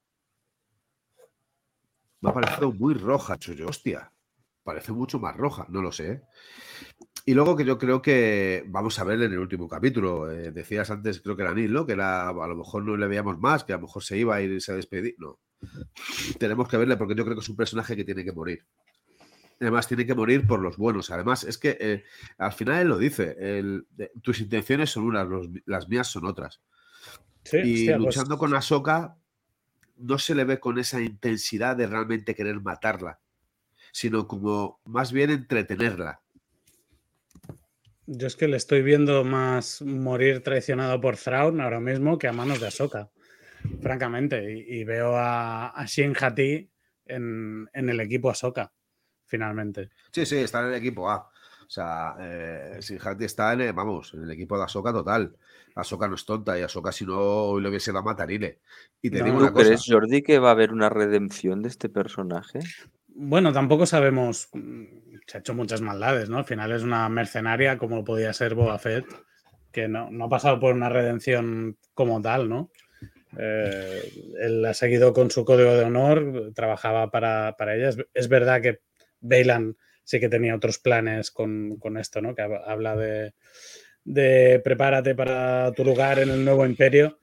Me ha parecido muy roja, Chuyo. Hostia, parece mucho más roja, no lo sé. ¿eh? Y luego que yo creo que vamos a ver en el último capítulo. eh, decías antes, creo que era Neil, ¿no? Que era, a lo mejor no le veíamos más, que a lo mejor se iba y se despedir. No. Tenemos que verle porque yo creo que es un personaje que tiene que morir. Además, tiene que morir por los buenos. Además, es que eh, al final él lo dice: el- de- tus intenciones son unas, los- las mías son otras. Sí, Y hostia, pues luchando con Ahsoka, no se le ve con esa intensidad de realmente querer matarla, sino como más bien entretenerla. yo es que le estoy viendo más morir traicionado por Thrawn ahora mismo que a manos de Ahsoka, francamente. Y, y veo a, a Shin Hati en, en el equipo Ahsoka, finalmente. Sí, sí, está en el equipo A. O sea, eh, Sinjati está en el, vamos, en el equipo de Ahsoka total. Ahsoka no es tonta y Ahsoka si no hoy le hubiese dado a Matarile. Y te No, digo no. una ¿Tú cosa. crees, Jordi, que va a haber una redención de este personaje? Bueno, tampoco sabemos. mm, Se ha hecho muchas maldades, ¿no? Al final es una mercenaria como podía ser Boba Fett, que no, no ha pasado por una redención como tal, ¿no? Eh, él ha seguido con su código de honor, trabajaba para, para ella. Es, es verdad que Beylan sí que tenía otros planes con, con esto, ¿no? Que hab- habla de, de prepárate para tu lugar en el nuevo imperio,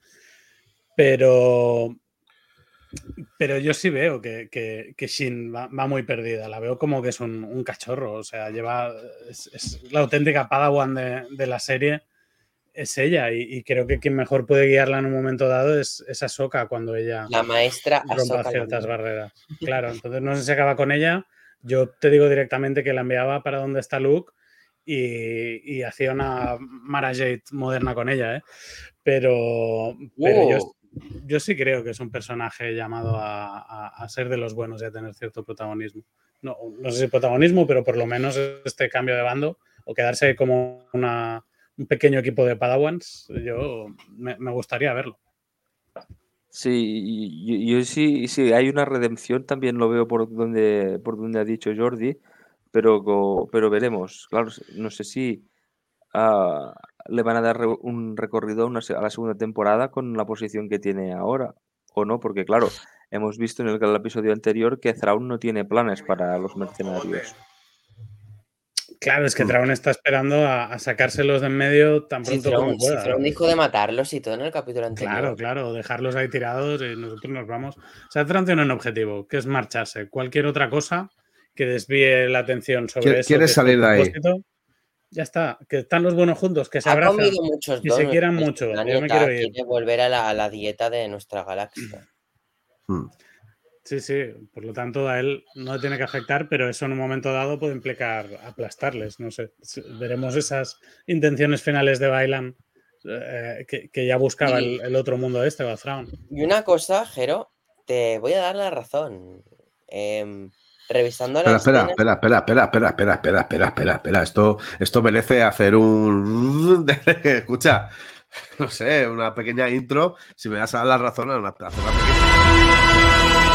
pero, pero yo sí veo que, que, que Shin va, va muy perdida. La veo como que es un, un cachorro, o sea, lleva es, es la auténtica Padawan de, de la serie. Es ella, y, y creo que quien mejor puede guiarla en un momento dado es, es Ahsoka cuando ella La maestra rompa Ahsoka ciertas Lamb. barreras. Claro, entonces no sé si acaba con ella. Yo te digo directamente que la enviaba para donde está Luke y, y hacía una Mara Jade moderna con ella, ¿eh? Pero, pero yo, ¡Uh! yo sí creo que es un personaje llamado a, a- a ser de los buenos y a tener cierto protagonismo. No, no sé si protagonismo, pero por lo menos este cambio de bando o quedarse como una, un pequeño equipo de Padawans, yo me, me gustaría verlo. Sí, y- y- yo, sí, sí, hay una redención, también lo veo por donde, por donde ha dicho Jordi, pero, co- pero veremos. Claro, no sé si ah, le van a dar re- un recorrido a, una se- a la segunda temporada con la posición que tiene ahora, o no, porque claro, hemos visto en el, el episodio anterior que Thrawn no tiene planes para los mercenarios. Claro, es que Mm. Traun está esperando a, a sacárselos de en medio tan Si pronto como Thrawn, si pueda. Thrawn ¿no? dijo de matarlos y todo en el capítulo anterior. Claro, claro, dejarlos ahí tirados y nosotros nos vamos. O sea, Traun tiene un objetivo, que es marcharse. Cualquier otra cosa que desvíe la atención sobre ¿Qui- eso, ¿Quieres que es el salir de ahí? propósito, ya está. Que están los buenos juntos, que se Ha abrazan comido muchos y se donuts quieran este mucho. Yo me planeta, quiero ir. quiere volver a la, a la dieta de nuestra galaxia. Mm. Sí, sí, por lo tanto a él no le tiene que afectar, pero eso en un momento dado puede implicar aplastarles, no sé. Veremos esas intenciones finales de Bailan eh, que, que ya buscaba Y, el, el otro mundo este, Bathrawn. y una cosa, Jero, te voy a dar la razón. Em, revisando la Espera, espera, escena, espera, espera, espera, espera, espera, espera, espera, espera, espera. Esto, esto merece hacer un. Escucha, no sé, una pequeña intro. Si me das a dar la razón, una, hacer una pequeña.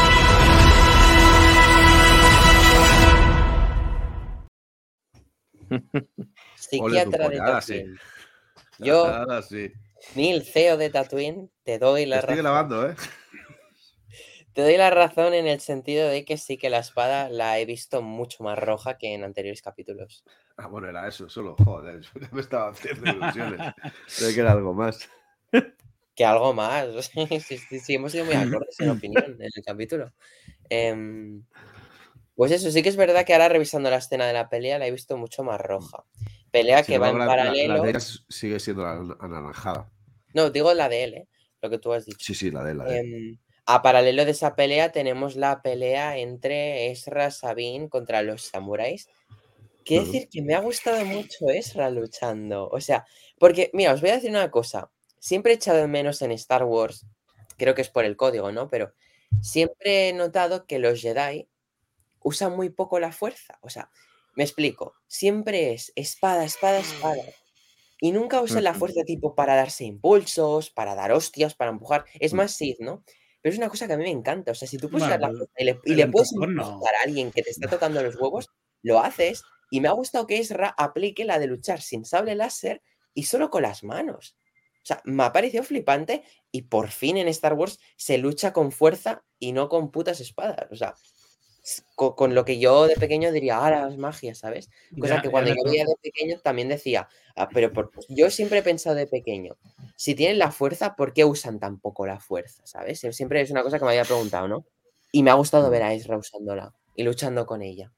Ole tu psiquiatra de polla, ahora sí. Tatooine. Yo, Ahora sí. Neil, C E O de Tatooine, te doy la Estoy razón. grabando, ¿eh? Te doy la razón en el sentido de que sí que la espada la he visto mucho más roja que en anteriores capítulos. Ah, bueno, era eso, solo. Joder, yo me estaba haciendo ilusiones. Creí que era algo más. Que algo más. Sí, sí, sí, hemos sido muy acordes en opinión en el capítulo. Em, pues eso, sí que es verdad que ahora revisando la escena de la pelea la he visto mucho más roja. Pelea Sin que va en embargo, la, la- la paralelo. de ellas sigue siendo la anaranjada. No, digo la de él, ¿eh? Lo que tú has dicho. Sí, sí, la de la de. Em, a paralelo de esa pelea tenemos la pelea entre Ezra Sabine contra los samuráis. Quiero Ujú. decir que me ha gustado mucho Ezra luchando. O sea, porque, mira, os voy a decir una cosa. Siempre he echado de menos en Star Wars, creo que es por el código, ¿no? Pero siempre he notado que los Jedi usan muy poco la fuerza. O sea, Me explico. Siempre es espada, espada, espada. Y nunca usan la fuerza tipo para darse impulsos, para dar hostias, para empujar. Es más Sith, ¿no? Pero es una cosa que a mí me encanta. O sea, si tú puedes Bueno, usar la pues fuerza y le, y el le puedes empujón no. empujar a alguien que te está tocando los huevos, lo haces. Y me ha gustado que Ezra aplique la de luchar sin sable láser y solo con las manos. O sea, me ha parecido flipante y por fin en Star Wars se lucha con fuerza y no con putas espadas. O sea, con, con lo que yo de pequeño diría, ah, las magias, ¿sabes? Cosa Ya, que ya cuando le yo to- veía de pequeño también decía, ah, pero por- yo siempre he pensado de pequeño, si tienen la fuerza, ¿por qué usan tan poco la fuerza? ¿Sabes? Siempre es una cosa que me había preguntado, ¿no? Y me ha gustado ver a Ezra usándola y luchando con ella.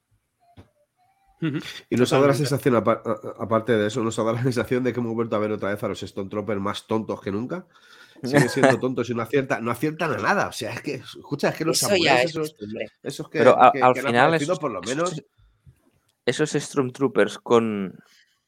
Ujú, Y nos ha dado la totalmente. sensación, apa- a- aparte de eso, nos ha dado la sensación de que hemos vuelto a ver otra vez a los Stone Troopers más tontos que nunca. Siguen siendo tontos y no aciertan, no aciertan a nada. O sea, es que, escucha, es que los Eso ya samuráis es esos, costumbre. esos Pero que, a- que- al que han final aparecido, esos, por lo esos, menos. esos Stormtroopers con,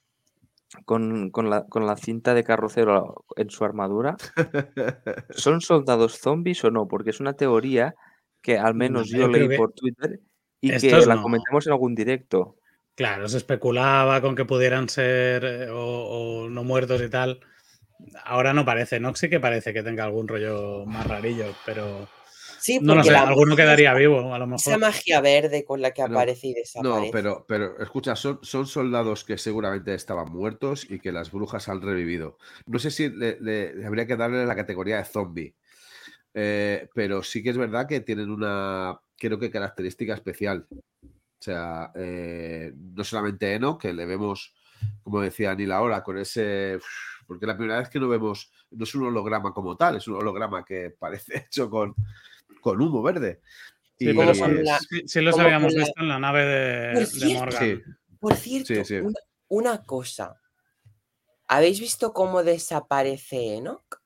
con, con la, con la cinta de carrocero en su armadura, ¿son soldados zombies o no? Porque es una teoría que al menos No, yo yo creo leí que por Twitter y que estos la no. comentamos en algún directo. Claro, se especulaba con que pudieran ser eh, o, o no muertos y tal. Ahora no parece, no sí que parece que tenga algún rollo más rarillo, pero Sí, no lo porque sé, la alguno magia quedaría esa, vivo, a lo esa mejor. magia verde con la que No, aparece y no, desaparece. pero, pero escucha, son, son soldados que seguramente estaban muertos y que las brujas han revivido. No sé si le, le- le habría que darle la categoría de zombie, eh, pero sí que es verdad que tienen una, creo que característica especial. O sea, eh, no solamente Eno, que le vemos, como decía Anil ahora, con ese... Porque la primera vez que no vemos, no es un holograma como tal, es un holograma que parece hecho con, con humo verde. Sí, Y pero Como son, con la, sí, sí los como con habíamos la... visto en la nave Por de, de cierto, Morgan. sí, por sí, cierto, sí. una, una cosa. ¿Habéis visto cómo desaparece Enoch?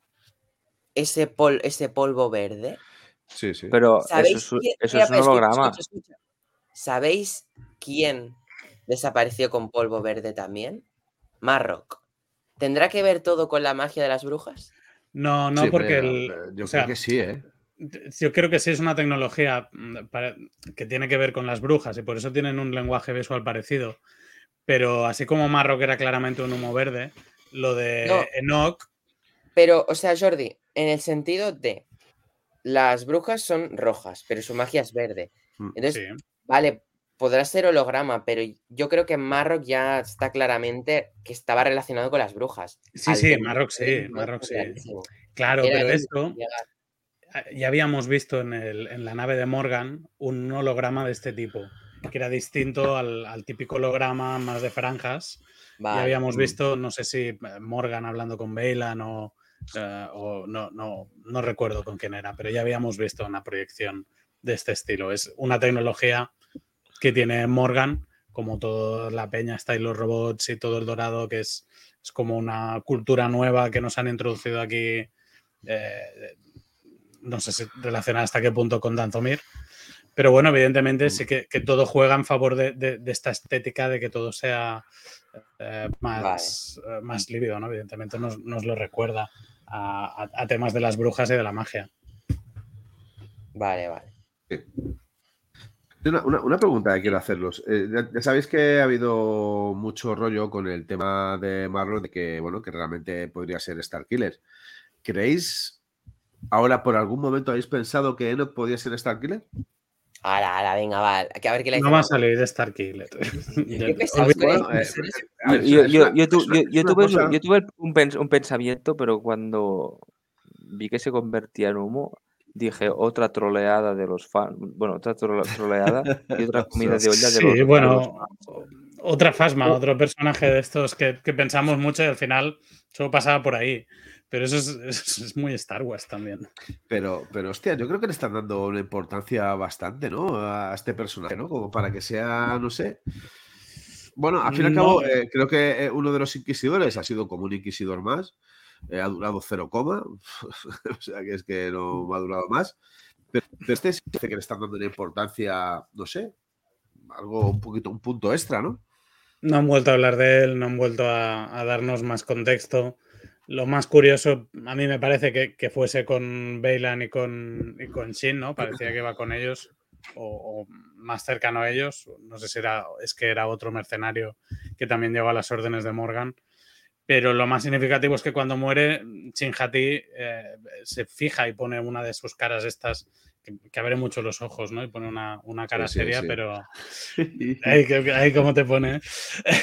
Ese, pol- ese polvo verde. Sí, sí. Pero eso ¿Sabéis es, un- quién? eso Mira, es un pero escucha, holograma. escucha, escucha. ¿Sabéis quién desapareció con polvo verde también? Marrock. ¿Tendrá que ver todo con la magia de las brujas? No, no, Sí, porque hombre, el, yo o creo sea, que sí, ¿eh? yo creo que sí es una tecnología mm, para- que tiene que ver con las brujas y por eso tienen un lenguaje visual parecido. Pero así como Marrock era claramente un humo verde, lo de No, Enoch, pero, o sea, Jordi, en el sentido de las brujas son rojas, pero su magia es verde. Mm. Entonces, sí, vale, podrá ser holograma, pero yo creo que Marrock ya está claramente que estaba relacionado con las brujas. sí, Al sí, tener Marrock sí, un Marrock monstruo sí. clarísimo. Claro, Era pero donde esto quería llegar. ya habíamos visto en, el- en la nave de Morgan un holograma de este tipo, que era distinto al, al típico holograma más de franjas. Ya Vale. habíamos Mm. visto, no sé si Morgan hablando con Baylan o, eh, o no, no, no recuerdo con quién era, pero ya habíamos visto una proyección de este estilo. Es una tecnología que tiene Morgan, como toda la peña está y los robots y todo el dorado, que es, es como una cultura nueva que nos han introducido aquí. Eh, no sé si relacionada hasta qué punto con Danzomir, pero bueno, evidentemente sí que, que todo juega en favor de, de, de esta estética de que todo sea eh, más, vale. eh, más lívido, ¿no? Evidentemente nos, nos lo recuerda a, a, a temas de las brujas y de la magia. Vale, vale. Sí. Una, una, una pregunta que quiero hacerlos. Eh, ya, ya sabéis que ha habido mucho rollo con el tema de Marlon, de que, bueno, que realmente podría ser Starkiller. ¿Creéis ahora por algún momento habéis pensado que Enoch podía ser Starkiller? Ala, ala, venga, va. Que a ver qué le No va a salir de Starkiller. ¿Qué pensáis con Bueno, eh, eso? a ver, Yo, es yo, una- yo, tu- es una- yo- es yo una tuve, cosa- yo tuve un, pens- un pensamiento, pero cuando vi que se convertía en humo, dije otra troleada de los fans. Bueno, otra tro- troleada y otra comida de olla de Sí, los, de bueno, los fans. otra Fasma, otro personaje de estos que, que pensamos mucho y al final solo pasaba por ahí. Pero eso es, eso es muy Star Wars también. Pero, pero, hostia, yo creo que le están dando una importancia bastante, ¿no? A este personaje, ¿no? Como para que sea, no sé. Bueno, al fin y al No, cabo, eh, creo que eh, uno de los inquisidores ha sido como un inquisidor más. Eh, ha durado cero coma. O sea, que es que no ha durado más. Pero, pero este sí que le están dando una importancia, no sé, algo un poquito, un punto extra, ¿no? No han vuelto a hablar de él, no han vuelto a, a darnos más contexto. Lo más curioso, a mí me parece que, que fuese con Baylan y con, y con Shin, ¿no? Parecía que iba con ellos. o, o más cercano a ellos. No sé si era, es que era otro mercenario que también llegó a las órdenes de Morgan. Pero lo más significativo es que cuando muere, Shin-Hati eh, se fija y pone una de sus caras estas, que, que abre mucho los ojos, ¿no? Y pone una, una cara Sí, sí, seria, sí. pero... Ay, que- ay, cómo te pone. ¿eh?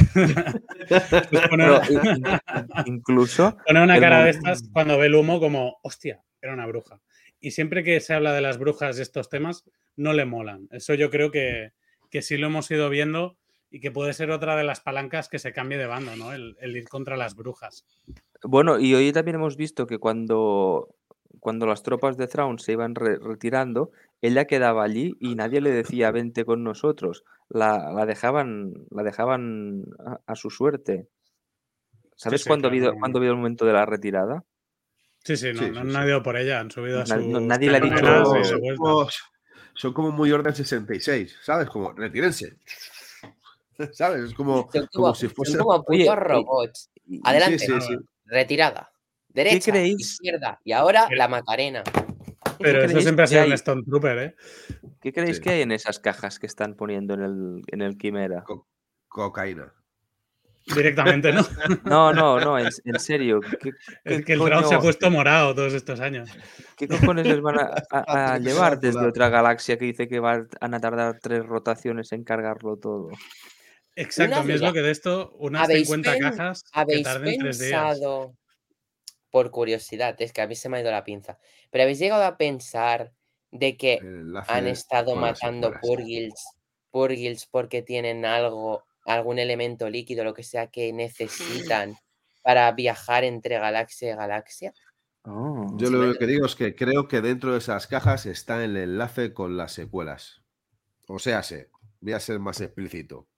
Pues pone, Pero in- in- incluso pone una el cara de mo- estas cuando ve el humo como, hostia, era una bruja. Y siempre que se habla de las brujas y estos temas, no le molan. Eso yo creo que, que sí lo hemos ido viendo y que puede ser otra de las palancas que se cambie de bando, ¿no? El, el ir contra las brujas. Bueno, y hoy también hemos visto que cuando, cuando las tropas de Thrawn se iban re- retirando, ella quedaba allí y nadie le decía vente con nosotros. La, la dejaban, la dejaban a, a su suerte. ¿Sabes sí, cuándo ha claro. habido, cuándo ha habido el momento de la retirada? Sí, sí, no, Sí, no sí, han sí. ido por ella, han subido a Na- no- sus nadie le ha Son dicho- cañoneras como, y de son vuelta. como- son como muy orden sesenta y seis, ¿sabes? Como retírense. ¿Sabes? Es como, Son como como, si son fuese. como putos Oye, y- robots. y- Adelante, Sí, sí, sí. retirada. Derecha, creéis? izquierda. Y ahora Pero- la Macarena. Pero eso creéis siempre ha que sido hay? un Stone Trooper, ¿eh? ¿Qué creéis Sí. que hay en esas cajas que están poniendo en el, en el Quimera? Co- cocaína. Directamente, ¿no? No, no, no, en, en serio. ¿Qué, Es qué que el Thrawn se ha coño, puesto morado todos estos años. qué cojones les van a, a- a llevar Azulado, desde azulado. otra galaxia que dice que van a tardar tres rotaciones en cargarlo todo? Exacto, Una a mí es duda. lo que de esto, unas ¿Habéis, cincuenta pen- cajas que habéis tarden tres días. pensado, por curiosidad, es que a mí se me ha ido la pinza, pero habéis llegado a pensar de que El enlace han estado con las matando secuelas. Purgils, Purgils porque tienen algo, algún elemento líquido, lo que sea que necesitan para viajar entre galaxia y galaxia? Yo Sí, lo me- que digo es que creo que dentro de esas cajas está el enlace con las secuelas. O sea, sé, voy a ser más explícito.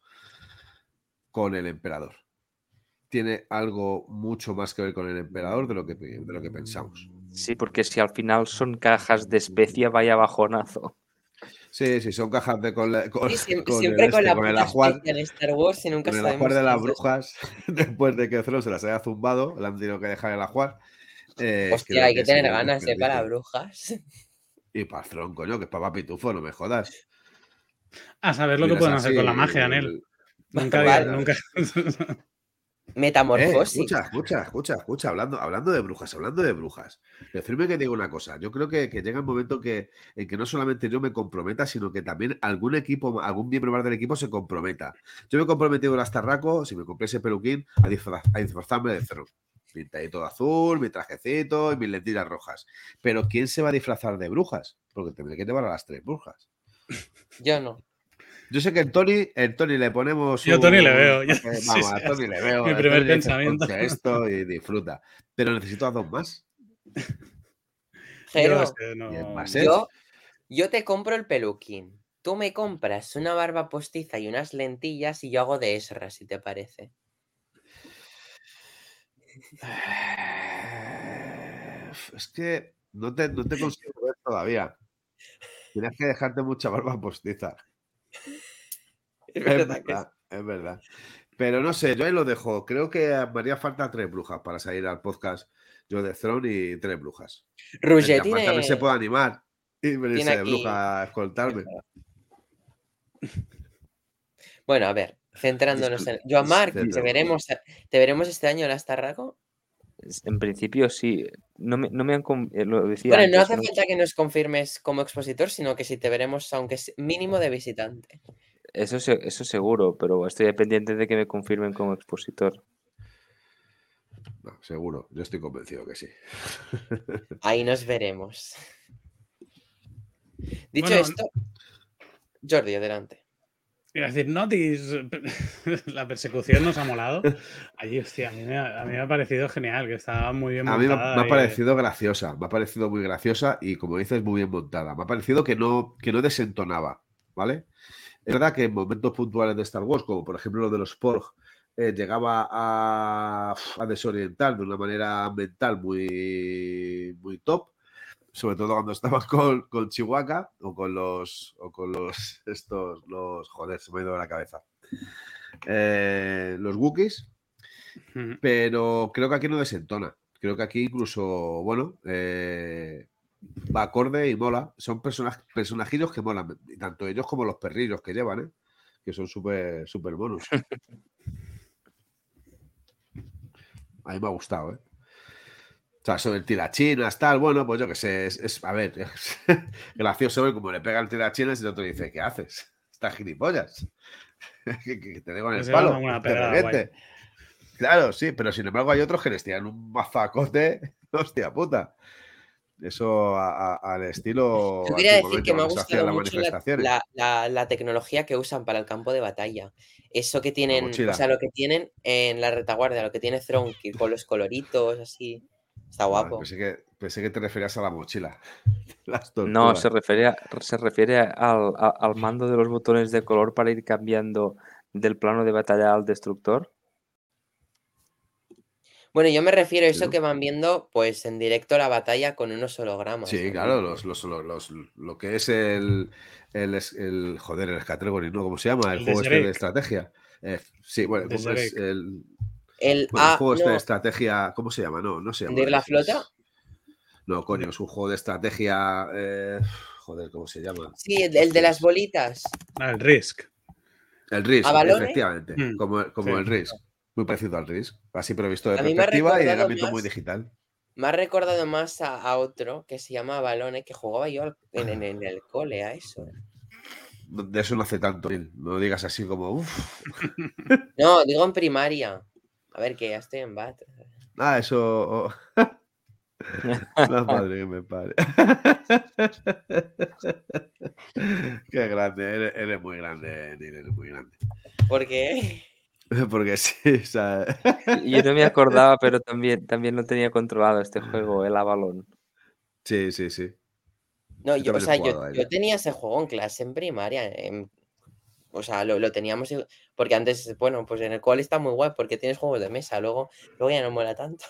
Con el emperador. Tiene algo mucho más que ver con el emperador de lo que, de lo que pensamos. Sí, porque si al final son cajas de especia, vaya bajonazo. Sí, sí, son cajas de con, la- con, Sí, siem- con siempre el con este, la con el puta ajuar, especia en Star Wars y nunca con el sabemos ajuar de qué las es eso. brujas, después de que Thrawn se las haya zumbado, le han tenido que dejar el ajuar. Eh, Hostia, creo hay que tener sería un ganas, ¿eh? Para desperdicio. brujas. Y para Thrawn, coño, que es papá pitufo, no me jodas. A saber lo que Miras pueden así, hacer con la magia en él. el- Nunca Vale. digas, nunca. Eh, Metamorfosis. escucha, escucha, escucha, escucha, hablando, hablando de brujas, hablando de brujas. Decirme que digo una cosa. Yo creo que, que llega el momento que, en que no solamente yo me comprometa, sino que también algún equipo, algún miembro más del equipo se comprometa. Yo me he comprometido en Astarraco, si me compré ese peluquín, a, disfraz- a disfrazarme de Thrawn. Pintadito de azul, mi trajecito y mis lentillas rojas. Pero ¿quién se va a disfrazar de brujas? Porque tendré que llevar a las tres brujas. Yo no. Yo sé que el Tony, el Tony le ponemos. Yo a Tony le un- veo, yo- porque, sí, vamos, sí, a Tony le veo. mi a primer Tony le dices, pensamiento. "Ponte esto y disfruta. Pero necesito a dos más. Yo Jero, es que no- Y en base- yo, yo te compro el peluquín. Tú me compras una barba postiza y unas lentillas y yo hago de Ezra, si te parece. Es que no te, no te consigo ver todavía. Tienes que dejarte mucha barba postiza. Es Es verdad que verdad, es verdad. Pero no sé, yo ahí lo dejo. Creo que me haría falta tres brujas para salir al podcast. Yo de Throne y tres brujas. Rouget El Jafar también se tiene, puede animar y venirse tiene de aquí- bruja a escoltarme. Bueno, a ver, centrándonos en... Joan Es- Marc, es- ¿te veremos, ¿te veremos este año en Astarraco? En principio sí. No me, no me han... com- eh, Lo decía Bueno, no antes, hace ¿no? falta que nos confirmes como expositor, sino que si te veremos, aunque sea mínimo de visitante. Eso, se- eso seguro, pero estoy pendiente de que me confirmen como expositor. No, seguro, yo estoy convencido que sí. Ahí nos veremos. Dicho Bueno, esto, Jordi, adelante. Iba a decir, Notis, la persecución nos ha molado. Allí, hostia, a mí, me ha, a mí me ha parecido genial, que estaba muy bien A mí me, montada. me ha y- parecido graciosa, me ha parecido muy graciosa y, como dices, muy bien montada. Me ha parecido que no, que no desentonaba, ¿vale? Es verdad que en momentos puntuales de Star Wars, como por ejemplo lo de los Porg, eh, llegaba a, a desorientar de una manera mental muy, muy top, sobre todo cuando estaban con, con Chihuahua o con los, o con los, estos, los, joder, se me ha ido de la cabeza, eh, los Wookiees. Ujú. Pero creo que aquí no desentona. Creo que aquí incluso, bueno, eh, va acorde y mola. Son personaj, personajillos que molan, tanto ellos como los perrillos que llevan, ¿eh? Que son súper súper monos. A mí me ha gustado, ¿eh? O sea, sobre el tirachinas, tal, bueno, pues yo qué sé, es, es a ver, es gracioso ver cómo le pega el tirachinas y el otro dice, ¿qué haces? Estás gilipollas. que, que te digo en el Pues palo, una te pegada reviente. guay. Claro, sí, pero sin embargo hay otros que les tiran un mazacote, hostia puta. Eso a- a- al estilo Yo quería decir antiguamente que me ha cuando se hacían gustado las mucho la, manifestaciones. la- la- la tecnología que usan para el campo de batalla. Eso que La tienen, o mochila. sea, lo que tienen en la retaguardia, lo que tiene Thrawn, que con los coloritos, así. Está Vale, guapo. pensé, que, pensé que te referías a la mochila. Las No, tortugas. se refiere, a- se refiere al, a- al mando de los botones de color para ir cambiando del plano de batalla al destructor. Bueno, yo me refiero a Sí, eso ¿no? que van viendo, pues, en directo la batalla con unos hologramas, Sí, ¿no? claro, los, los, los, los- lo que es el, el, es- el- joder, el Category, ¿no? ¿Cómo se llama? El El juego este de Deseret. estrategia. Eh, sí, bueno, El ¿cómo es Deseret. el, El bueno, el A, juego este de no, estrategia, ¿cómo se llama? No, no se llama. hundir la Es, flota. es- no, coño, es un juego de estrategia. eh, joder, ¿cómo se llama? Sí, el, el de las Hostias. bolitas. Ah, el Risk. El Risk, ¿Avalones? efectivamente, Mm, como, como sí. el Risk. Muy parecido al Risk. Así, pero visto de A mí me ha perspectiva y en recordado ámbito muy más, digital. me ha recordado más a, a otro que se llama Avalones, que jugaba yo al- en, en- en el cole a eso. ¿eh? De eso no hace tanto. No digas así como, uff. No, digo en primaria. A ver, que ya estoy en B A T. Ah, eso. La madre que me pare. Qué grande, eres, eres muy grande, Neil, eres muy grande. ¿Por qué? Porque sí, o sea, Yo no me acordaba, pero también, también lo tenía controlado este juego, el Avalon. sí, sí, sí. No, Yo yo, o también he sea, yo, jugado a yo él. tenía ese juego en clase en primaria. en- o sea, lo, lo teníamos. y- Porque antes, bueno, pues en el cole está muy guay porque tienes juegos de mesa. Luego, luego ya no mola tanto.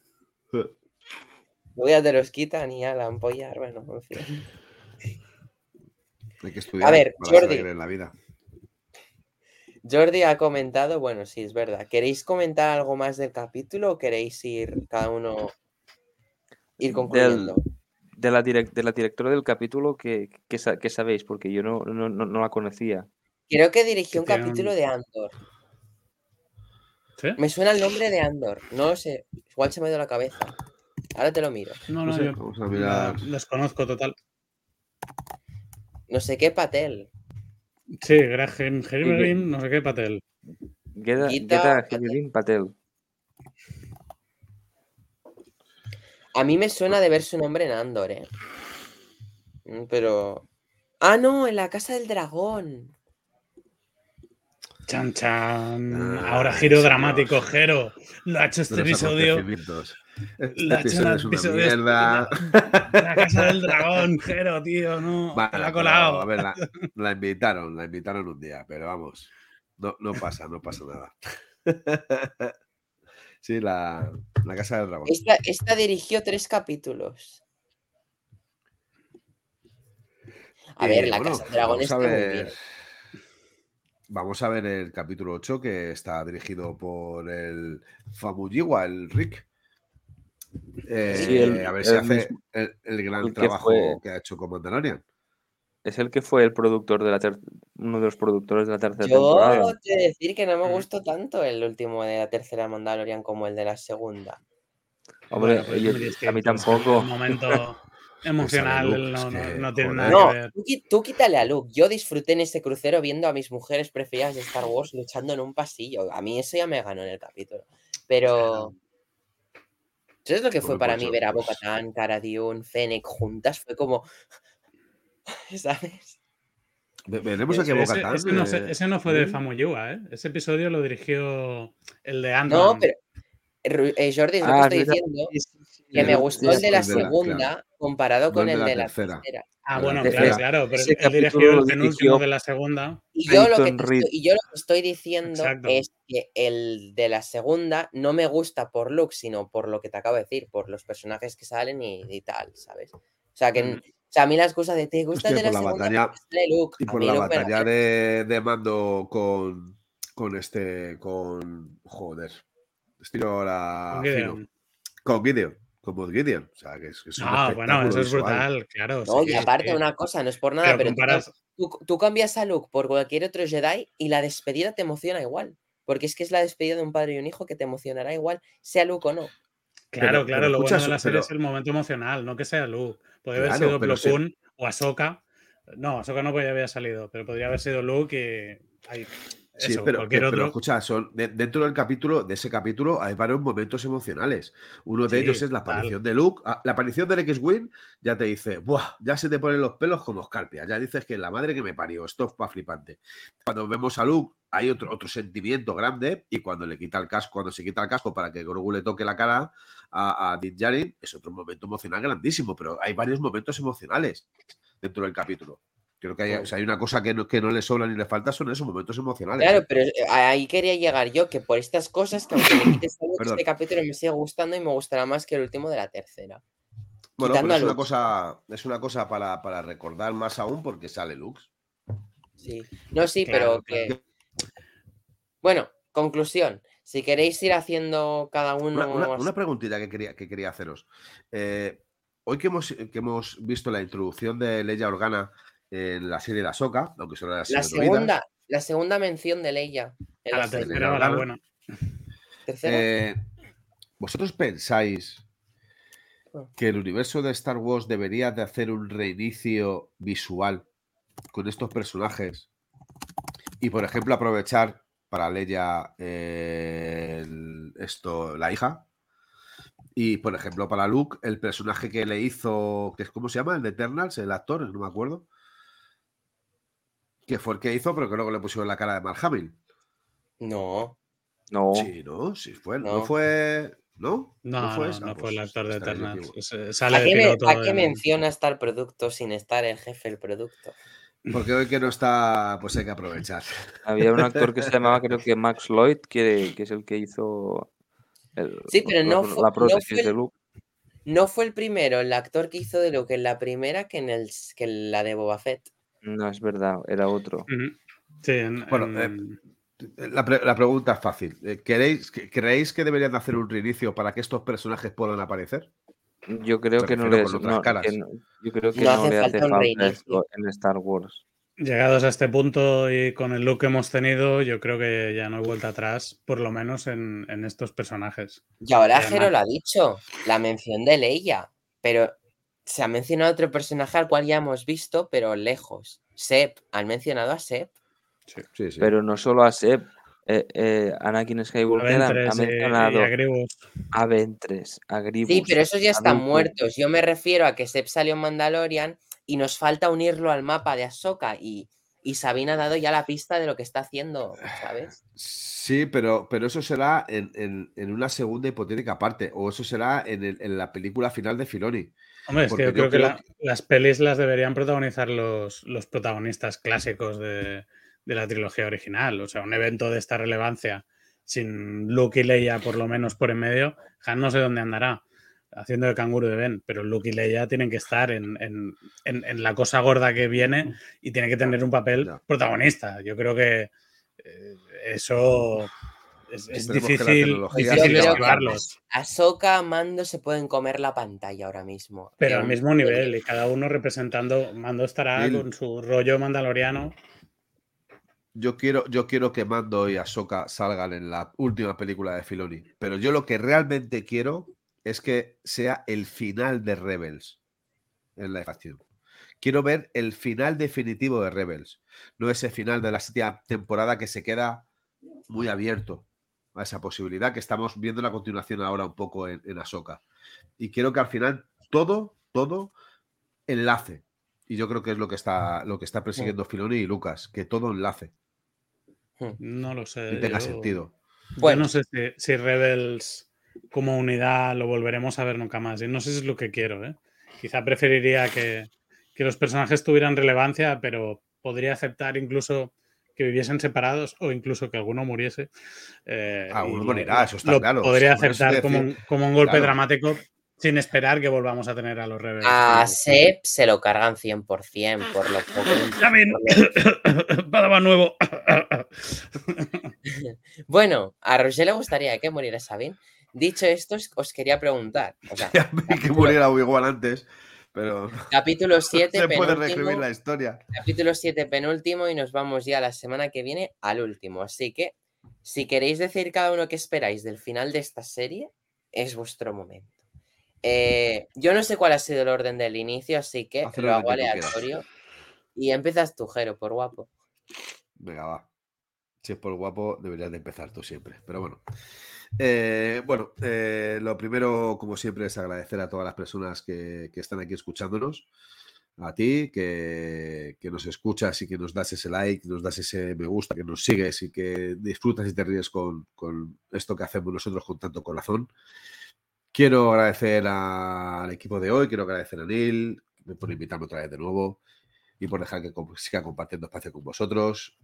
Luego ya te los quitan y ya la ampollar. Bueno, en fin. Hay que A estudiar ver, para Jordi. seguir en la vida. Jordi ha comentado, bueno, sí, es verdad. ¿Queréis comentar algo más del capítulo o queréis ir cada uno ir Del, concluyendo? de, la direc- de la directora del capítulo, que, que, sa- que sabéis, porque yo no, no, no, no la conocía. Creo que dirigió Que un tiene capítulo un- de Andor. ¿Sí? Me suena el nombre de Andor. No lo sé. Igual se me ha ido la cabeza. Ahora te lo miro. No, No no, sé, yo vamos a la mirar. desconozco total. No sé qué Patel. Sí, Graham Herberin, no sé qué, Patel. Geta, Gita Geta Patel. Hevin Patel. A mí me suena de ver su nombre en Andor, ¿eh? Mm, Pero... Ah, no, en la Casa del Dragón. Chan, chan. Ay, Ahora giro señor. dramático, Jero. Lo ha hecho este De los episodio. acontecimientos. Este Lo ha hecho episodio un es una episodio mierda. de la Casa del Dragón, Jero, tío. No, te Bueno, la ha pero, colado. a ver, la, la invitaron, la invitaron un día, pero vamos, no, no pasa, no pasa nada. Sí, la, la Casa del Dragón. Esta, esta dirigió tres capítulos. A Y ver, la bueno, Casa del Dragón vamos a está muy bien. ver. Vamos a ver el capítulo ocho, que está dirigido por el Famuyiwa, el Rick. Eh, Sí, el- a ver si el hace mismo- el, el gran el que trabajo fue- que ha hecho con Mandalorian. Es el que fue el productor de la ter- uno de los productores de la tercera Yo temporada. te he de decir que no me Mm. gustó tanto el último de la tercera Mandalorian como el de la segunda. Hombre, Bueno, pues yo- muy a mí distintos. tampoco. El momento emocional Luke, no, es no- que, no tiene joder. nada No, que ver. tú, qui- tú quítale a Luke. Yo disfruté en ese crucero viendo a mis mujeres preferidas de Star Wars luchando en un pasillo. A mí eso ya me ganó en el capítulo. Pero... ¿Sabes lo que fue Bueno, para pues mí yo- ver a pues- Bo-Katan, Cara Dune, Fennec juntas? Fue como... ¿Sabes? Ve- Veremos a qué Ese, ese- Bo-Katan, ese no, se- eh, ese no fue de Neil. Famuyiwa, ¿eh? Ese episodio lo dirigió el de ant No, pero... Ru- eh, Jordi, es lo que Ah, estoy es verdad. diciendo. Sí, sí, sí, Que es me verdad, gustó sí, el de la el de la- segunda claro. comparado No con el el de la de la tercera. tercera. Ah, de la bueno, tercera. claro, claro. Pero Ese él dirigió capítulo el lo penúltimo dirigió de la segunda. Y yo, lo que Peyton te Reed. estoy, y yo lo que estoy diciendo Exacto. es que el de la segunda no me gusta por look, sino por lo que te acabo de decir, por los personajes que salen y, y tal, ¿sabes? O sea, que Mm. o sea, a mí las cosas de te gusta el Hostia, de la por la segunda batalla- porque sale Luke. Y A por mí la Luke me batalla la- de, de mando con, con este, con, joder, estilo ahora Con fino. Gideon. Con Gideon, como Gideon. O sea, que es, que es un Ah, bueno, espectáculo eso es visual. brutal, claro. No, sí, y aparte, sí. una cosa, no es por nada, Pero pero tú, comparas. tú- tú cambias a Luke por cualquier otro Jedi y la despedida te emociona igual. Porque es que es la despedida de un padre y un hijo que te emocionará igual, sea Luke o no. Claro, Pero, claro, pero lo bueno escucha, de la so- serie es pero el momento emocional, no que sea Luke. Podría haber claro, sido pero Plo se, Koon o Ahsoka. No, Ahsoka no podía haber salido, pero podría haber sido Luke y. Ay, sí, eso, pero, cualquier pero, pero otro. escucha, son, de- dentro del capítulo, de ese capítulo, hay varios momentos emocionales. Uno de ellos Sí, es la total. aparición de Luke. Ah, La aparición del X-Wing ya te dice, ¡buah! Ya se te ponen los pelos como escarpias. Ya dices que la madre que me parió, esto es pa' flipante. Cuando vemos a Luke, hay otro, otro sentimiento grande. Y cuando le quita el casco, cuando se quita el casco para que Grogu le toque la cara a, a Din Djarin, es otro momento emocional grandísimo. Pero hay varios momentos emocionales dentro del capítulo. Creo que hay, o sea, hay una cosa que no, que no le sobra ni le falta, son esos momentos emocionales. Claro, ¿eh? pero eh, ahí quería llegar yo, que por estas cosas, que aunque le quites a Luke, Perdón. este capítulo me sigue gustando y me gustará más que el último de la tercera. Bueno, Quitando pero a es una Luke. cosa, es una cosa para, para recordar más aún porque sale Lux. Sí. No, sí, Claro, pero que. claro. Bueno, conclusión. Si queréis ir haciendo cada Una, uno. una- así- una preguntita que quería, que quería haceros. Eh, hoy que hemos, que hemos visto la introducción de Leia Organa en la serie de Ahsoka, aunque solo ha La sido en segunda, oídas, la segunda mención de Leia en A la la serie. Leia tercera va la Organa, buena. ¿Tercera? eh, ¿vosotros pensáis Oh. que el universo de Star Wars debería de hacer un reinicio visual con estos personajes y, por ejemplo, aprovechar para Leia eh, el- esto, la hija? Y, por ejemplo, para Luke, el personaje que le hizo, que es ¿cómo se llama? El de Eternals, el actor, no me acuerdo. Que fue el que hizo, pero que luego le pusieron la cara de Mark Hamill. No, No, Sí, ¿no? Sí fue. No, no. fue. ¿No? No, fue no, esa. no fue el Pues actor de estaré yo Eternals. equivo- Se- Sale ¿Para de qué, me- piloto. para qué en- menciona estar el producto sin estar el jefe del producto? Porque hoy que no está, pues hay que aprovechar. había un actor que se llamaba, creo que Max Lloyd, que, que es el que hizo el- Sí, pero la, no fue, la no prótesis fue de el, Luke. no fue el primero, el actor que hizo de Luke en la primera que en el, que en la de Boba Fett. No, es verdad, era otro. Ujú. Sí, en, Bueno, en- eh, la, pre- la pregunta es fácil. Eh, ¿Queréis, que- ¿Creéis que deberían de hacer un reinicio para que estos personajes puedan aparecer? Yo creo Me que no refiero les, con otras no, que caras. no- yo creo que No no hace le hace falta un falta reinicio. esto en Star Wars. llegados a este punto y con el look que hemos tenido, yo creo que ya no hay vuelta atrás, por lo menos en, en estos personajes. Y ahora Y además- Jero lo ha dicho, la mención de Leia, pero se ha mencionado otro personaje al cual ya hemos visto, pero lejos. Sep, han mencionado a Sep. Sí, sí. Pero no solo a Seb, eh, eh, Anakin Skywalker ha, ha Ventres y- y mencionado a Grievous. a Ventres, a Grievous, Sí, pero esos ya a están Dooku. muertos. Yo me refiero a que Sep salió en Mandalorian y nos falta unirlo al mapa de Ahsoka y, y Sabine ha dado ya la pista de lo que está haciendo, ¿sabes? Sí, pero, pero eso será en, en- en una segunda hipotética parte, o eso será en, el- en la película final de Filoni. Hombre, es Porque que yo yo creo que creo la- las pelis las deberían protagonizar los, los protagonistas clásicos de, de la trilogía original. O sea, un evento de esta relevancia sin Luke y Leia por lo menos por en medio, Han no sé dónde andará haciendo de canguro de Ben, pero Luke y Leia tienen que estar en, en- en- en la cosa gorda que viene y tienen que tener un papel Ya. protagonista. Yo creo que eh, eso es, es Esperemos que la difícil, tecnología Pues yo difícil creo que esquivarlos. Ahsoka, Mando se pueden comer la pantalla ahora mismo. Pero De al un- mismo nivel, y cada uno representando. Mando estará Bill. con su rollo mandaloriano. Yo quiero, yo quiero que Mando y Ahsoka salgan en la última película de Filoni, pero yo lo que realmente quiero es que sea el final de Rebels en la acción. Quiero ver el final definitivo de Rebels, no ese final de la séptima temporada que se queda muy abierto a esa posibilidad que estamos viendo la continuación ahora un poco en, en Ahsoka. Y quiero que al final todo, todo enlace. Y yo creo que es lo que está, lo que está persiguiendo Filoni y Lucas, que todo enlace No lo sé. y tenga yo, sentido. yo Bueno. no sé si, si Rebels como unidad lo volveremos a ver nunca más. Y no sé si es lo que quiero, ¿eh? Quizá preferiría que, que los personajes tuvieran relevancia, pero podría aceptar incluso que viviesen separados o incluso que alguno muriese. Eh, Ah, y uno lo- morirá, lo- eso está lo claro. Podría Por eso aceptar te como decía- un, como un golpe claro. dramático sin esperar que volvamos a tener a los Rebels. A vivos. Sep se lo cargan cien por ciento por lo poco. ¡Ya ven! Padawan nuevo. Bueno, a Roger le gustaría que muriera Sabine. Dicho esto, os- os quería preguntar. O sea, A mí que capítulo, muriera Obi-Wan antes, pero no capítulo siete, se puede reescribir penúltimo. la historia. Capítulo siete, penúltimo, y nos vamos ya la semana que viene al último. Así que, si queréis decir cada uno qué esperáis del final de esta serie, es vuestro momento. Eh, yo no sé cuál ha sido el orden del inicio, así que Haz el lo orden hago que tú quieras. aleatorio. Y empiezas tú, Jero, por guapo. Venga, va. Si es por guapo, deberías de empezar tú siempre. Pero bueno. Eh, bueno, eh, lo primero, como siempre, es agradecer a todas las personas que, que están aquí escuchándonos. A ti, que, que nos escuchas y que nos das ese like, nos das ese me gusta, que nos sigues y que disfrutas y te ríes con, con esto que hacemos nosotros con tanto corazón. Quiero agradecer a- al equipo de hoy, quiero agradecer a Neil por invitarme otra vez de nuevo y por dejar que com- siga compartiendo espacio con vosotros.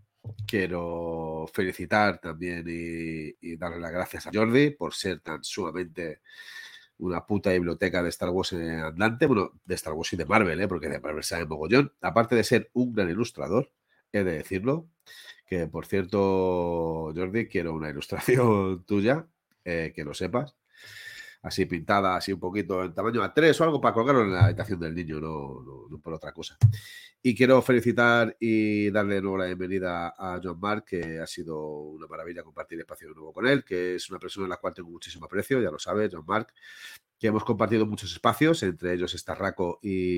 Quiero felicitar también y, y darle las gracias a Jordi por ser tan sumamente una puta biblioteca de Star Wars eh, andante, bueno, de Star Wars y de Marvel, ¿eh? Porque de Marvel sabe mogollón. Aparte de ser un gran ilustrador, he de decirlo, que por cierto, Jordi, quiero una ilustración tuya, eh, que lo sepas. Así pintada, así un poquito en tamaño A tres o algo para colgarlo en la habitación del niño, no, no, no por otra cosa. Y quiero felicitar y darle de nuevo la bienvenida a John Mark, que ha sido una maravilla compartir espacio de nuevo con él, que es una persona en la cual tengo muchísimo aprecio, ya lo sabes, John Mark, que hemos compartido muchos espacios, entre ellos Starraco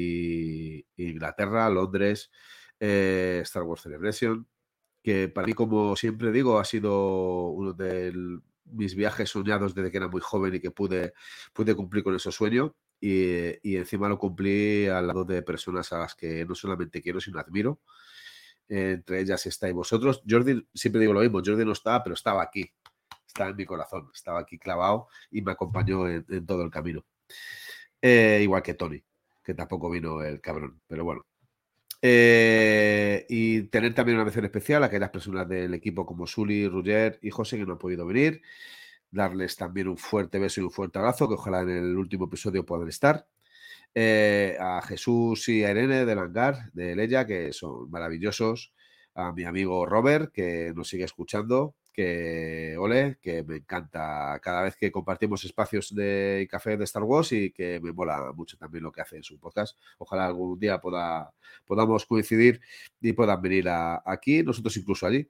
y Inglaterra, Londres, eh, Star Wars Celebration, que para mí, como siempre digo, ha sido uno de mis viajes soñados desde que era muy joven y que pude, pude cumplir con ese sueño. Y, y encima lo cumplí al lado de personas a las que no solamente quiero, sino admiro. Eh, entre ellas estáis vosotros. Jordi, siempre digo lo mismo, Jordi no estaba, pero estaba aquí. Estaba en mi corazón, estaba aquí clavado y me acompañó en, en todo el camino. Eh, igual que Tony, que tampoco vino el cabrón, pero bueno. Eh, y tener también una mención especial a aquellas personas del equipo como Sully, Roger y José que no han podido venir. Darles también un fuerte beso y un fuerte abrazo, que ojalá en el último episodio puedan estar. Eh, a Jesús y a Irene del Hangar, de Leia, que son maravillosos. A mi amigo Robert, que nos sigue escuchando, que ole, que me encanta cada vez que compartimos espacios de y café de Star Wars y que me mola mucho también lo que hace en su podcast. Ojalá algún día pueda, podamos coincidir y puedan venir a, aquí, nosotros incluso allí.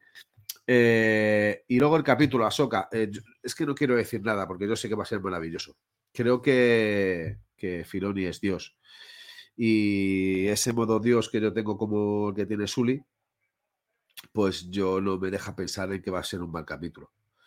Eh, y luego el capítulo Ahsoka. Eh, es que no quiero decir nada porque yo sé que va a ser maravilloso. Creo que, que Filoni es Dios. Y ese modo Dios que yo tengo como el que tiene Sully, pues yo no me deja pensar en que va a ser un mal capítulo.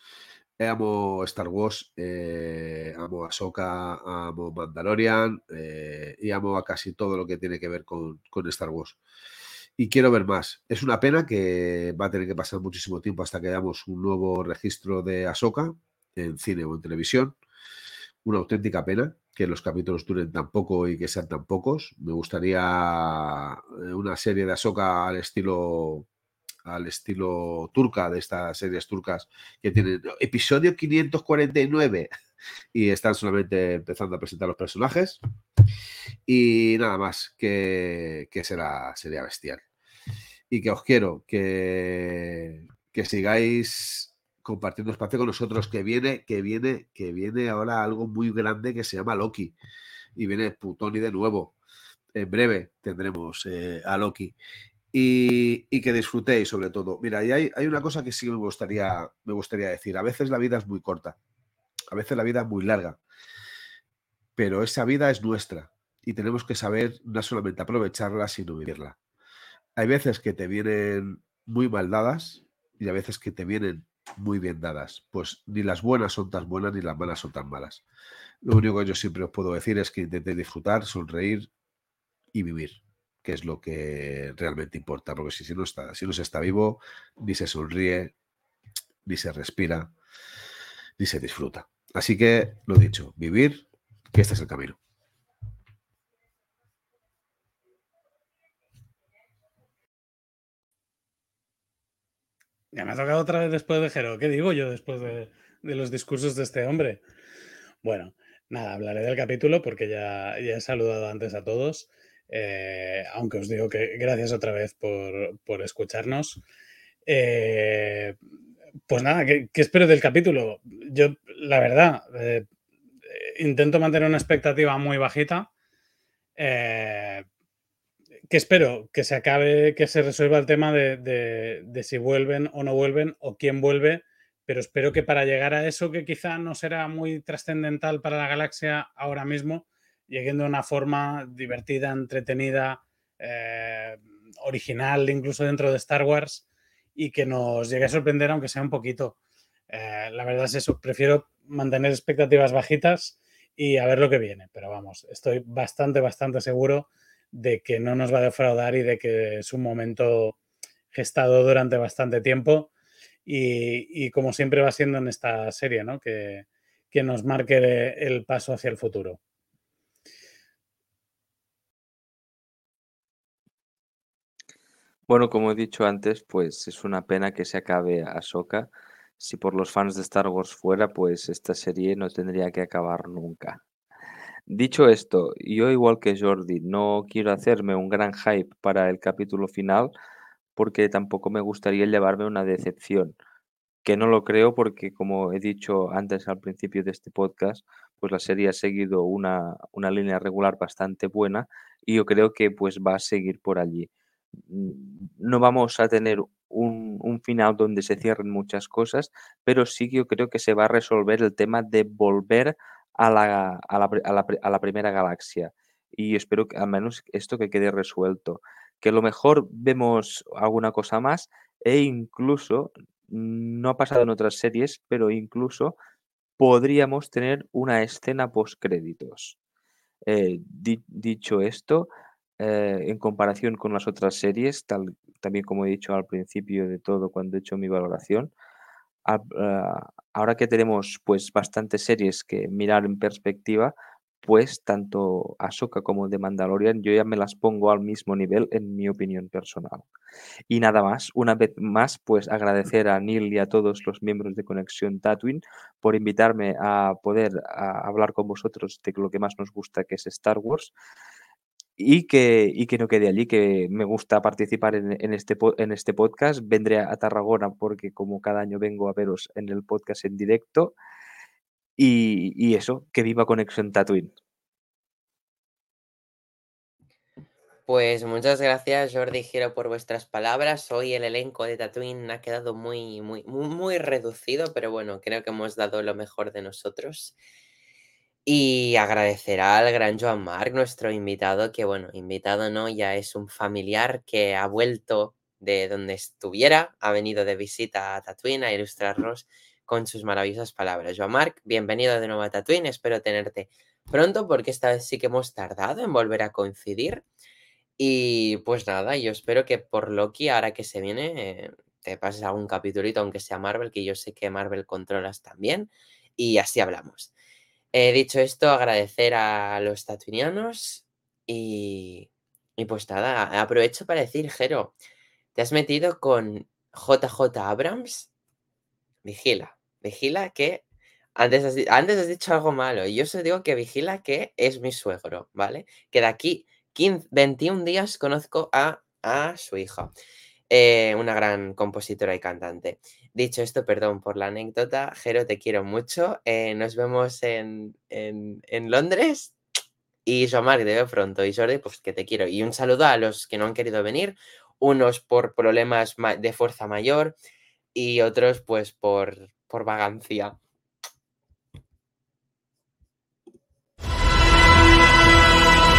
Amo Star Wars, eh, amo Ahsoka, amo Mandalorian eh, y amo a casi todo lo que tiene que ver con, con Star Wars. Y quiero ver más. Es una pena que va a tener que pasar muchísimo tiempo hasta que hagamos un nuevo registro de Ahsoka en cine o en televisión. Una auténtica pena que los capítulos duren tan poco y que sean tan pocos. Me gustaría una serie de Ahsoka al estilo al estilo turca, de estas series turcas que tienen episodio quinientos cuarenta y nueve y están solamente empezando a presentar los personajes. Y nada más, que, que será, sería bestial. Y que os quiero que, que sigáis compartiendo espacio con nosotros, que viene, que viene, que viene ahora algo muy grande que se llama Loki. Y viene Putoni de nuevo. En breve tendremos eh, a Loki. Y, y que disfrutéis sobre todo. Mira, y hay, hay una cosa que sí me gustaría, me gustaría decir. A veces la vida es muy corta. A veces la vida es muy larga. Pero esa vida es nuestra. Y tenemos que saber no solamente aprovecharla, sino vivirla. Hay veces que te vienen muy mal dadas y a veces que te vienen muy bien dadas. Pues ni las buenas son tan buenas ni las malas son tan malas. Lo único que yo siempre os puedo decir es que intentéis disfrutar, sonreír y vivir, que es lo que realmente importa. Porque si, si, no, está, si no se está vivo, ni se sonríe, ni se respira, ni se disfruta. Así que, lo dicho, vivir, que este es el camino. Ya me ha tocado otra vez después de Jero. ¿Qué digo yo después de, de los discursos de este hombre? Bueno, nada, hablaré del capítulo porque ya, ya he saludado antes a todos. Eh, aunque os digo que gracias otra vez por, por escucharnos. Eh, Pues nada, ¿qué, qué espero del capítulo? Yo, la verdad, eh, intento mantener una expectativa muy bajita. Eh, ¿Qué espero? Que se acabe, que se resuelva el tema de, de, de si vuelven o no vuelven o quién vuelve, pero espero que para llegar a eso, que quizá no será muy trascendental para la galaxia ahora mismo, lleguen de una forma divertida, entretenida, eh, original, incluso dentro de Star Wars, y que nos llegue a sorprender, aunque sea un poquito. Eh, la verdad es eso, prefiero mantener expectativas bajitas y a ver lo que viene, pero vamos, estoy bastante, bastante seguro de que no nos va a defraudar y de que es un momento gestado durante bastante tiempo y, y como siempre va siendo en esta serie, ¿no? Que, que nos marque el paso hacia el futuro. Bueno, como he dicho antes, pues es una pena que se acabe Ahsoka. Si por los fans de Star Wars fuera, pues esta serie no tendría que acabar nunca. Dicho esto, yo igual que Jordi, no quiero hacerme un gran hype para el capítulo final porque tampoco me gustaría llevarme una decepción, que no lo creo porque como he dicho antes al principio de este podcast, pues la serie ha seguido una, una línea regular bastante buena y yo creo que pues va a seguir por allí. Mm, No vamos a tener un, un final donde se cierren muchas cosas, pero sí que yo creo que se va a resolver el tema de volver a la, a la, pri- a la pri- a la primera galaxia. Y espero que al menos esto que quede resuelto. Que a lo mejor vemos alguna cosa más e incluso, no ha pasado en otras series, pero incluso podríamos tener una escena postcréditos. Eh, di- dicho esto, eh, en comparación con las otras series, tal, también como he dicho al principio de todo cuando he hecho mi valoración, a- ah, ahora que tenemos pues bastantes series que mirar en perspectiva, pues tanto Ahsoka como The Mandalorian yo ya me las pongo al mismo nivel en mi opinión personal. Y nada más, una vez más, pues agradecer a Neil y a todos los miembros de Conexión Tatooine por invitarme a poder a hablar con vosotros de lo que más nos gusta, que es Star Wars, y que, y que no quede allí, que me gusta participar en, en este, po- en este podcast. Vendré a Tarragona porque como cada año vengo a veros en el podcast en directo, y, y eso, que viva Conexión Tatooine. Pues muchas gracias, Jordi y Giro, por vuestras palabras. Hoy el elenco de Tatooine ha quedado muy, muy, muy, muy reducido, pero bueno, creo que hemos dado lo mejor de nosotros. Y agradecer al gran Joan Marc, nuestro invitado, que bueno, invitado no, ya es un familiar que ha vuelto de donde estuviera, ha venido de visita a Tatooine a ilustrarnos con sus maravillosas palabras. Joan Marc, bienvenido de nuevo a Tatooine, espero tenerte pronto porque esta vez sí que hemos tardado en volver a coincidir. Y pues nada, yo espero que por Loki, ahora que se viene, eh, te pases algún capitulito, aunque sea Marvel, que yo sé que Marvel controlas también, y así hablamos. Eh, dicho esto, agradecer a los tatuinianos y, y pues nada, aprovecho para decir, Jero, te has metido con J J Abrams, vigila, vigila que antes has, di- antes has dicho algo malo y yo os digo que vigila que es mi suegro, ¿vale? Que de aquí quince, veintiún días conozco a, a su hija, eh, una gran compositora y cantante. Dicho esto, perdón por la anécdota, Jero, te quiero mucho. Eh, nos vemos en, en, en Londres. Y Jean-Marc, te veo pronto. Y Jordi, pues que te quiero. Y un saludo a los que no han querido venir, unos por problemas ma- de fuerza mayor y otros pues por, por vagancia.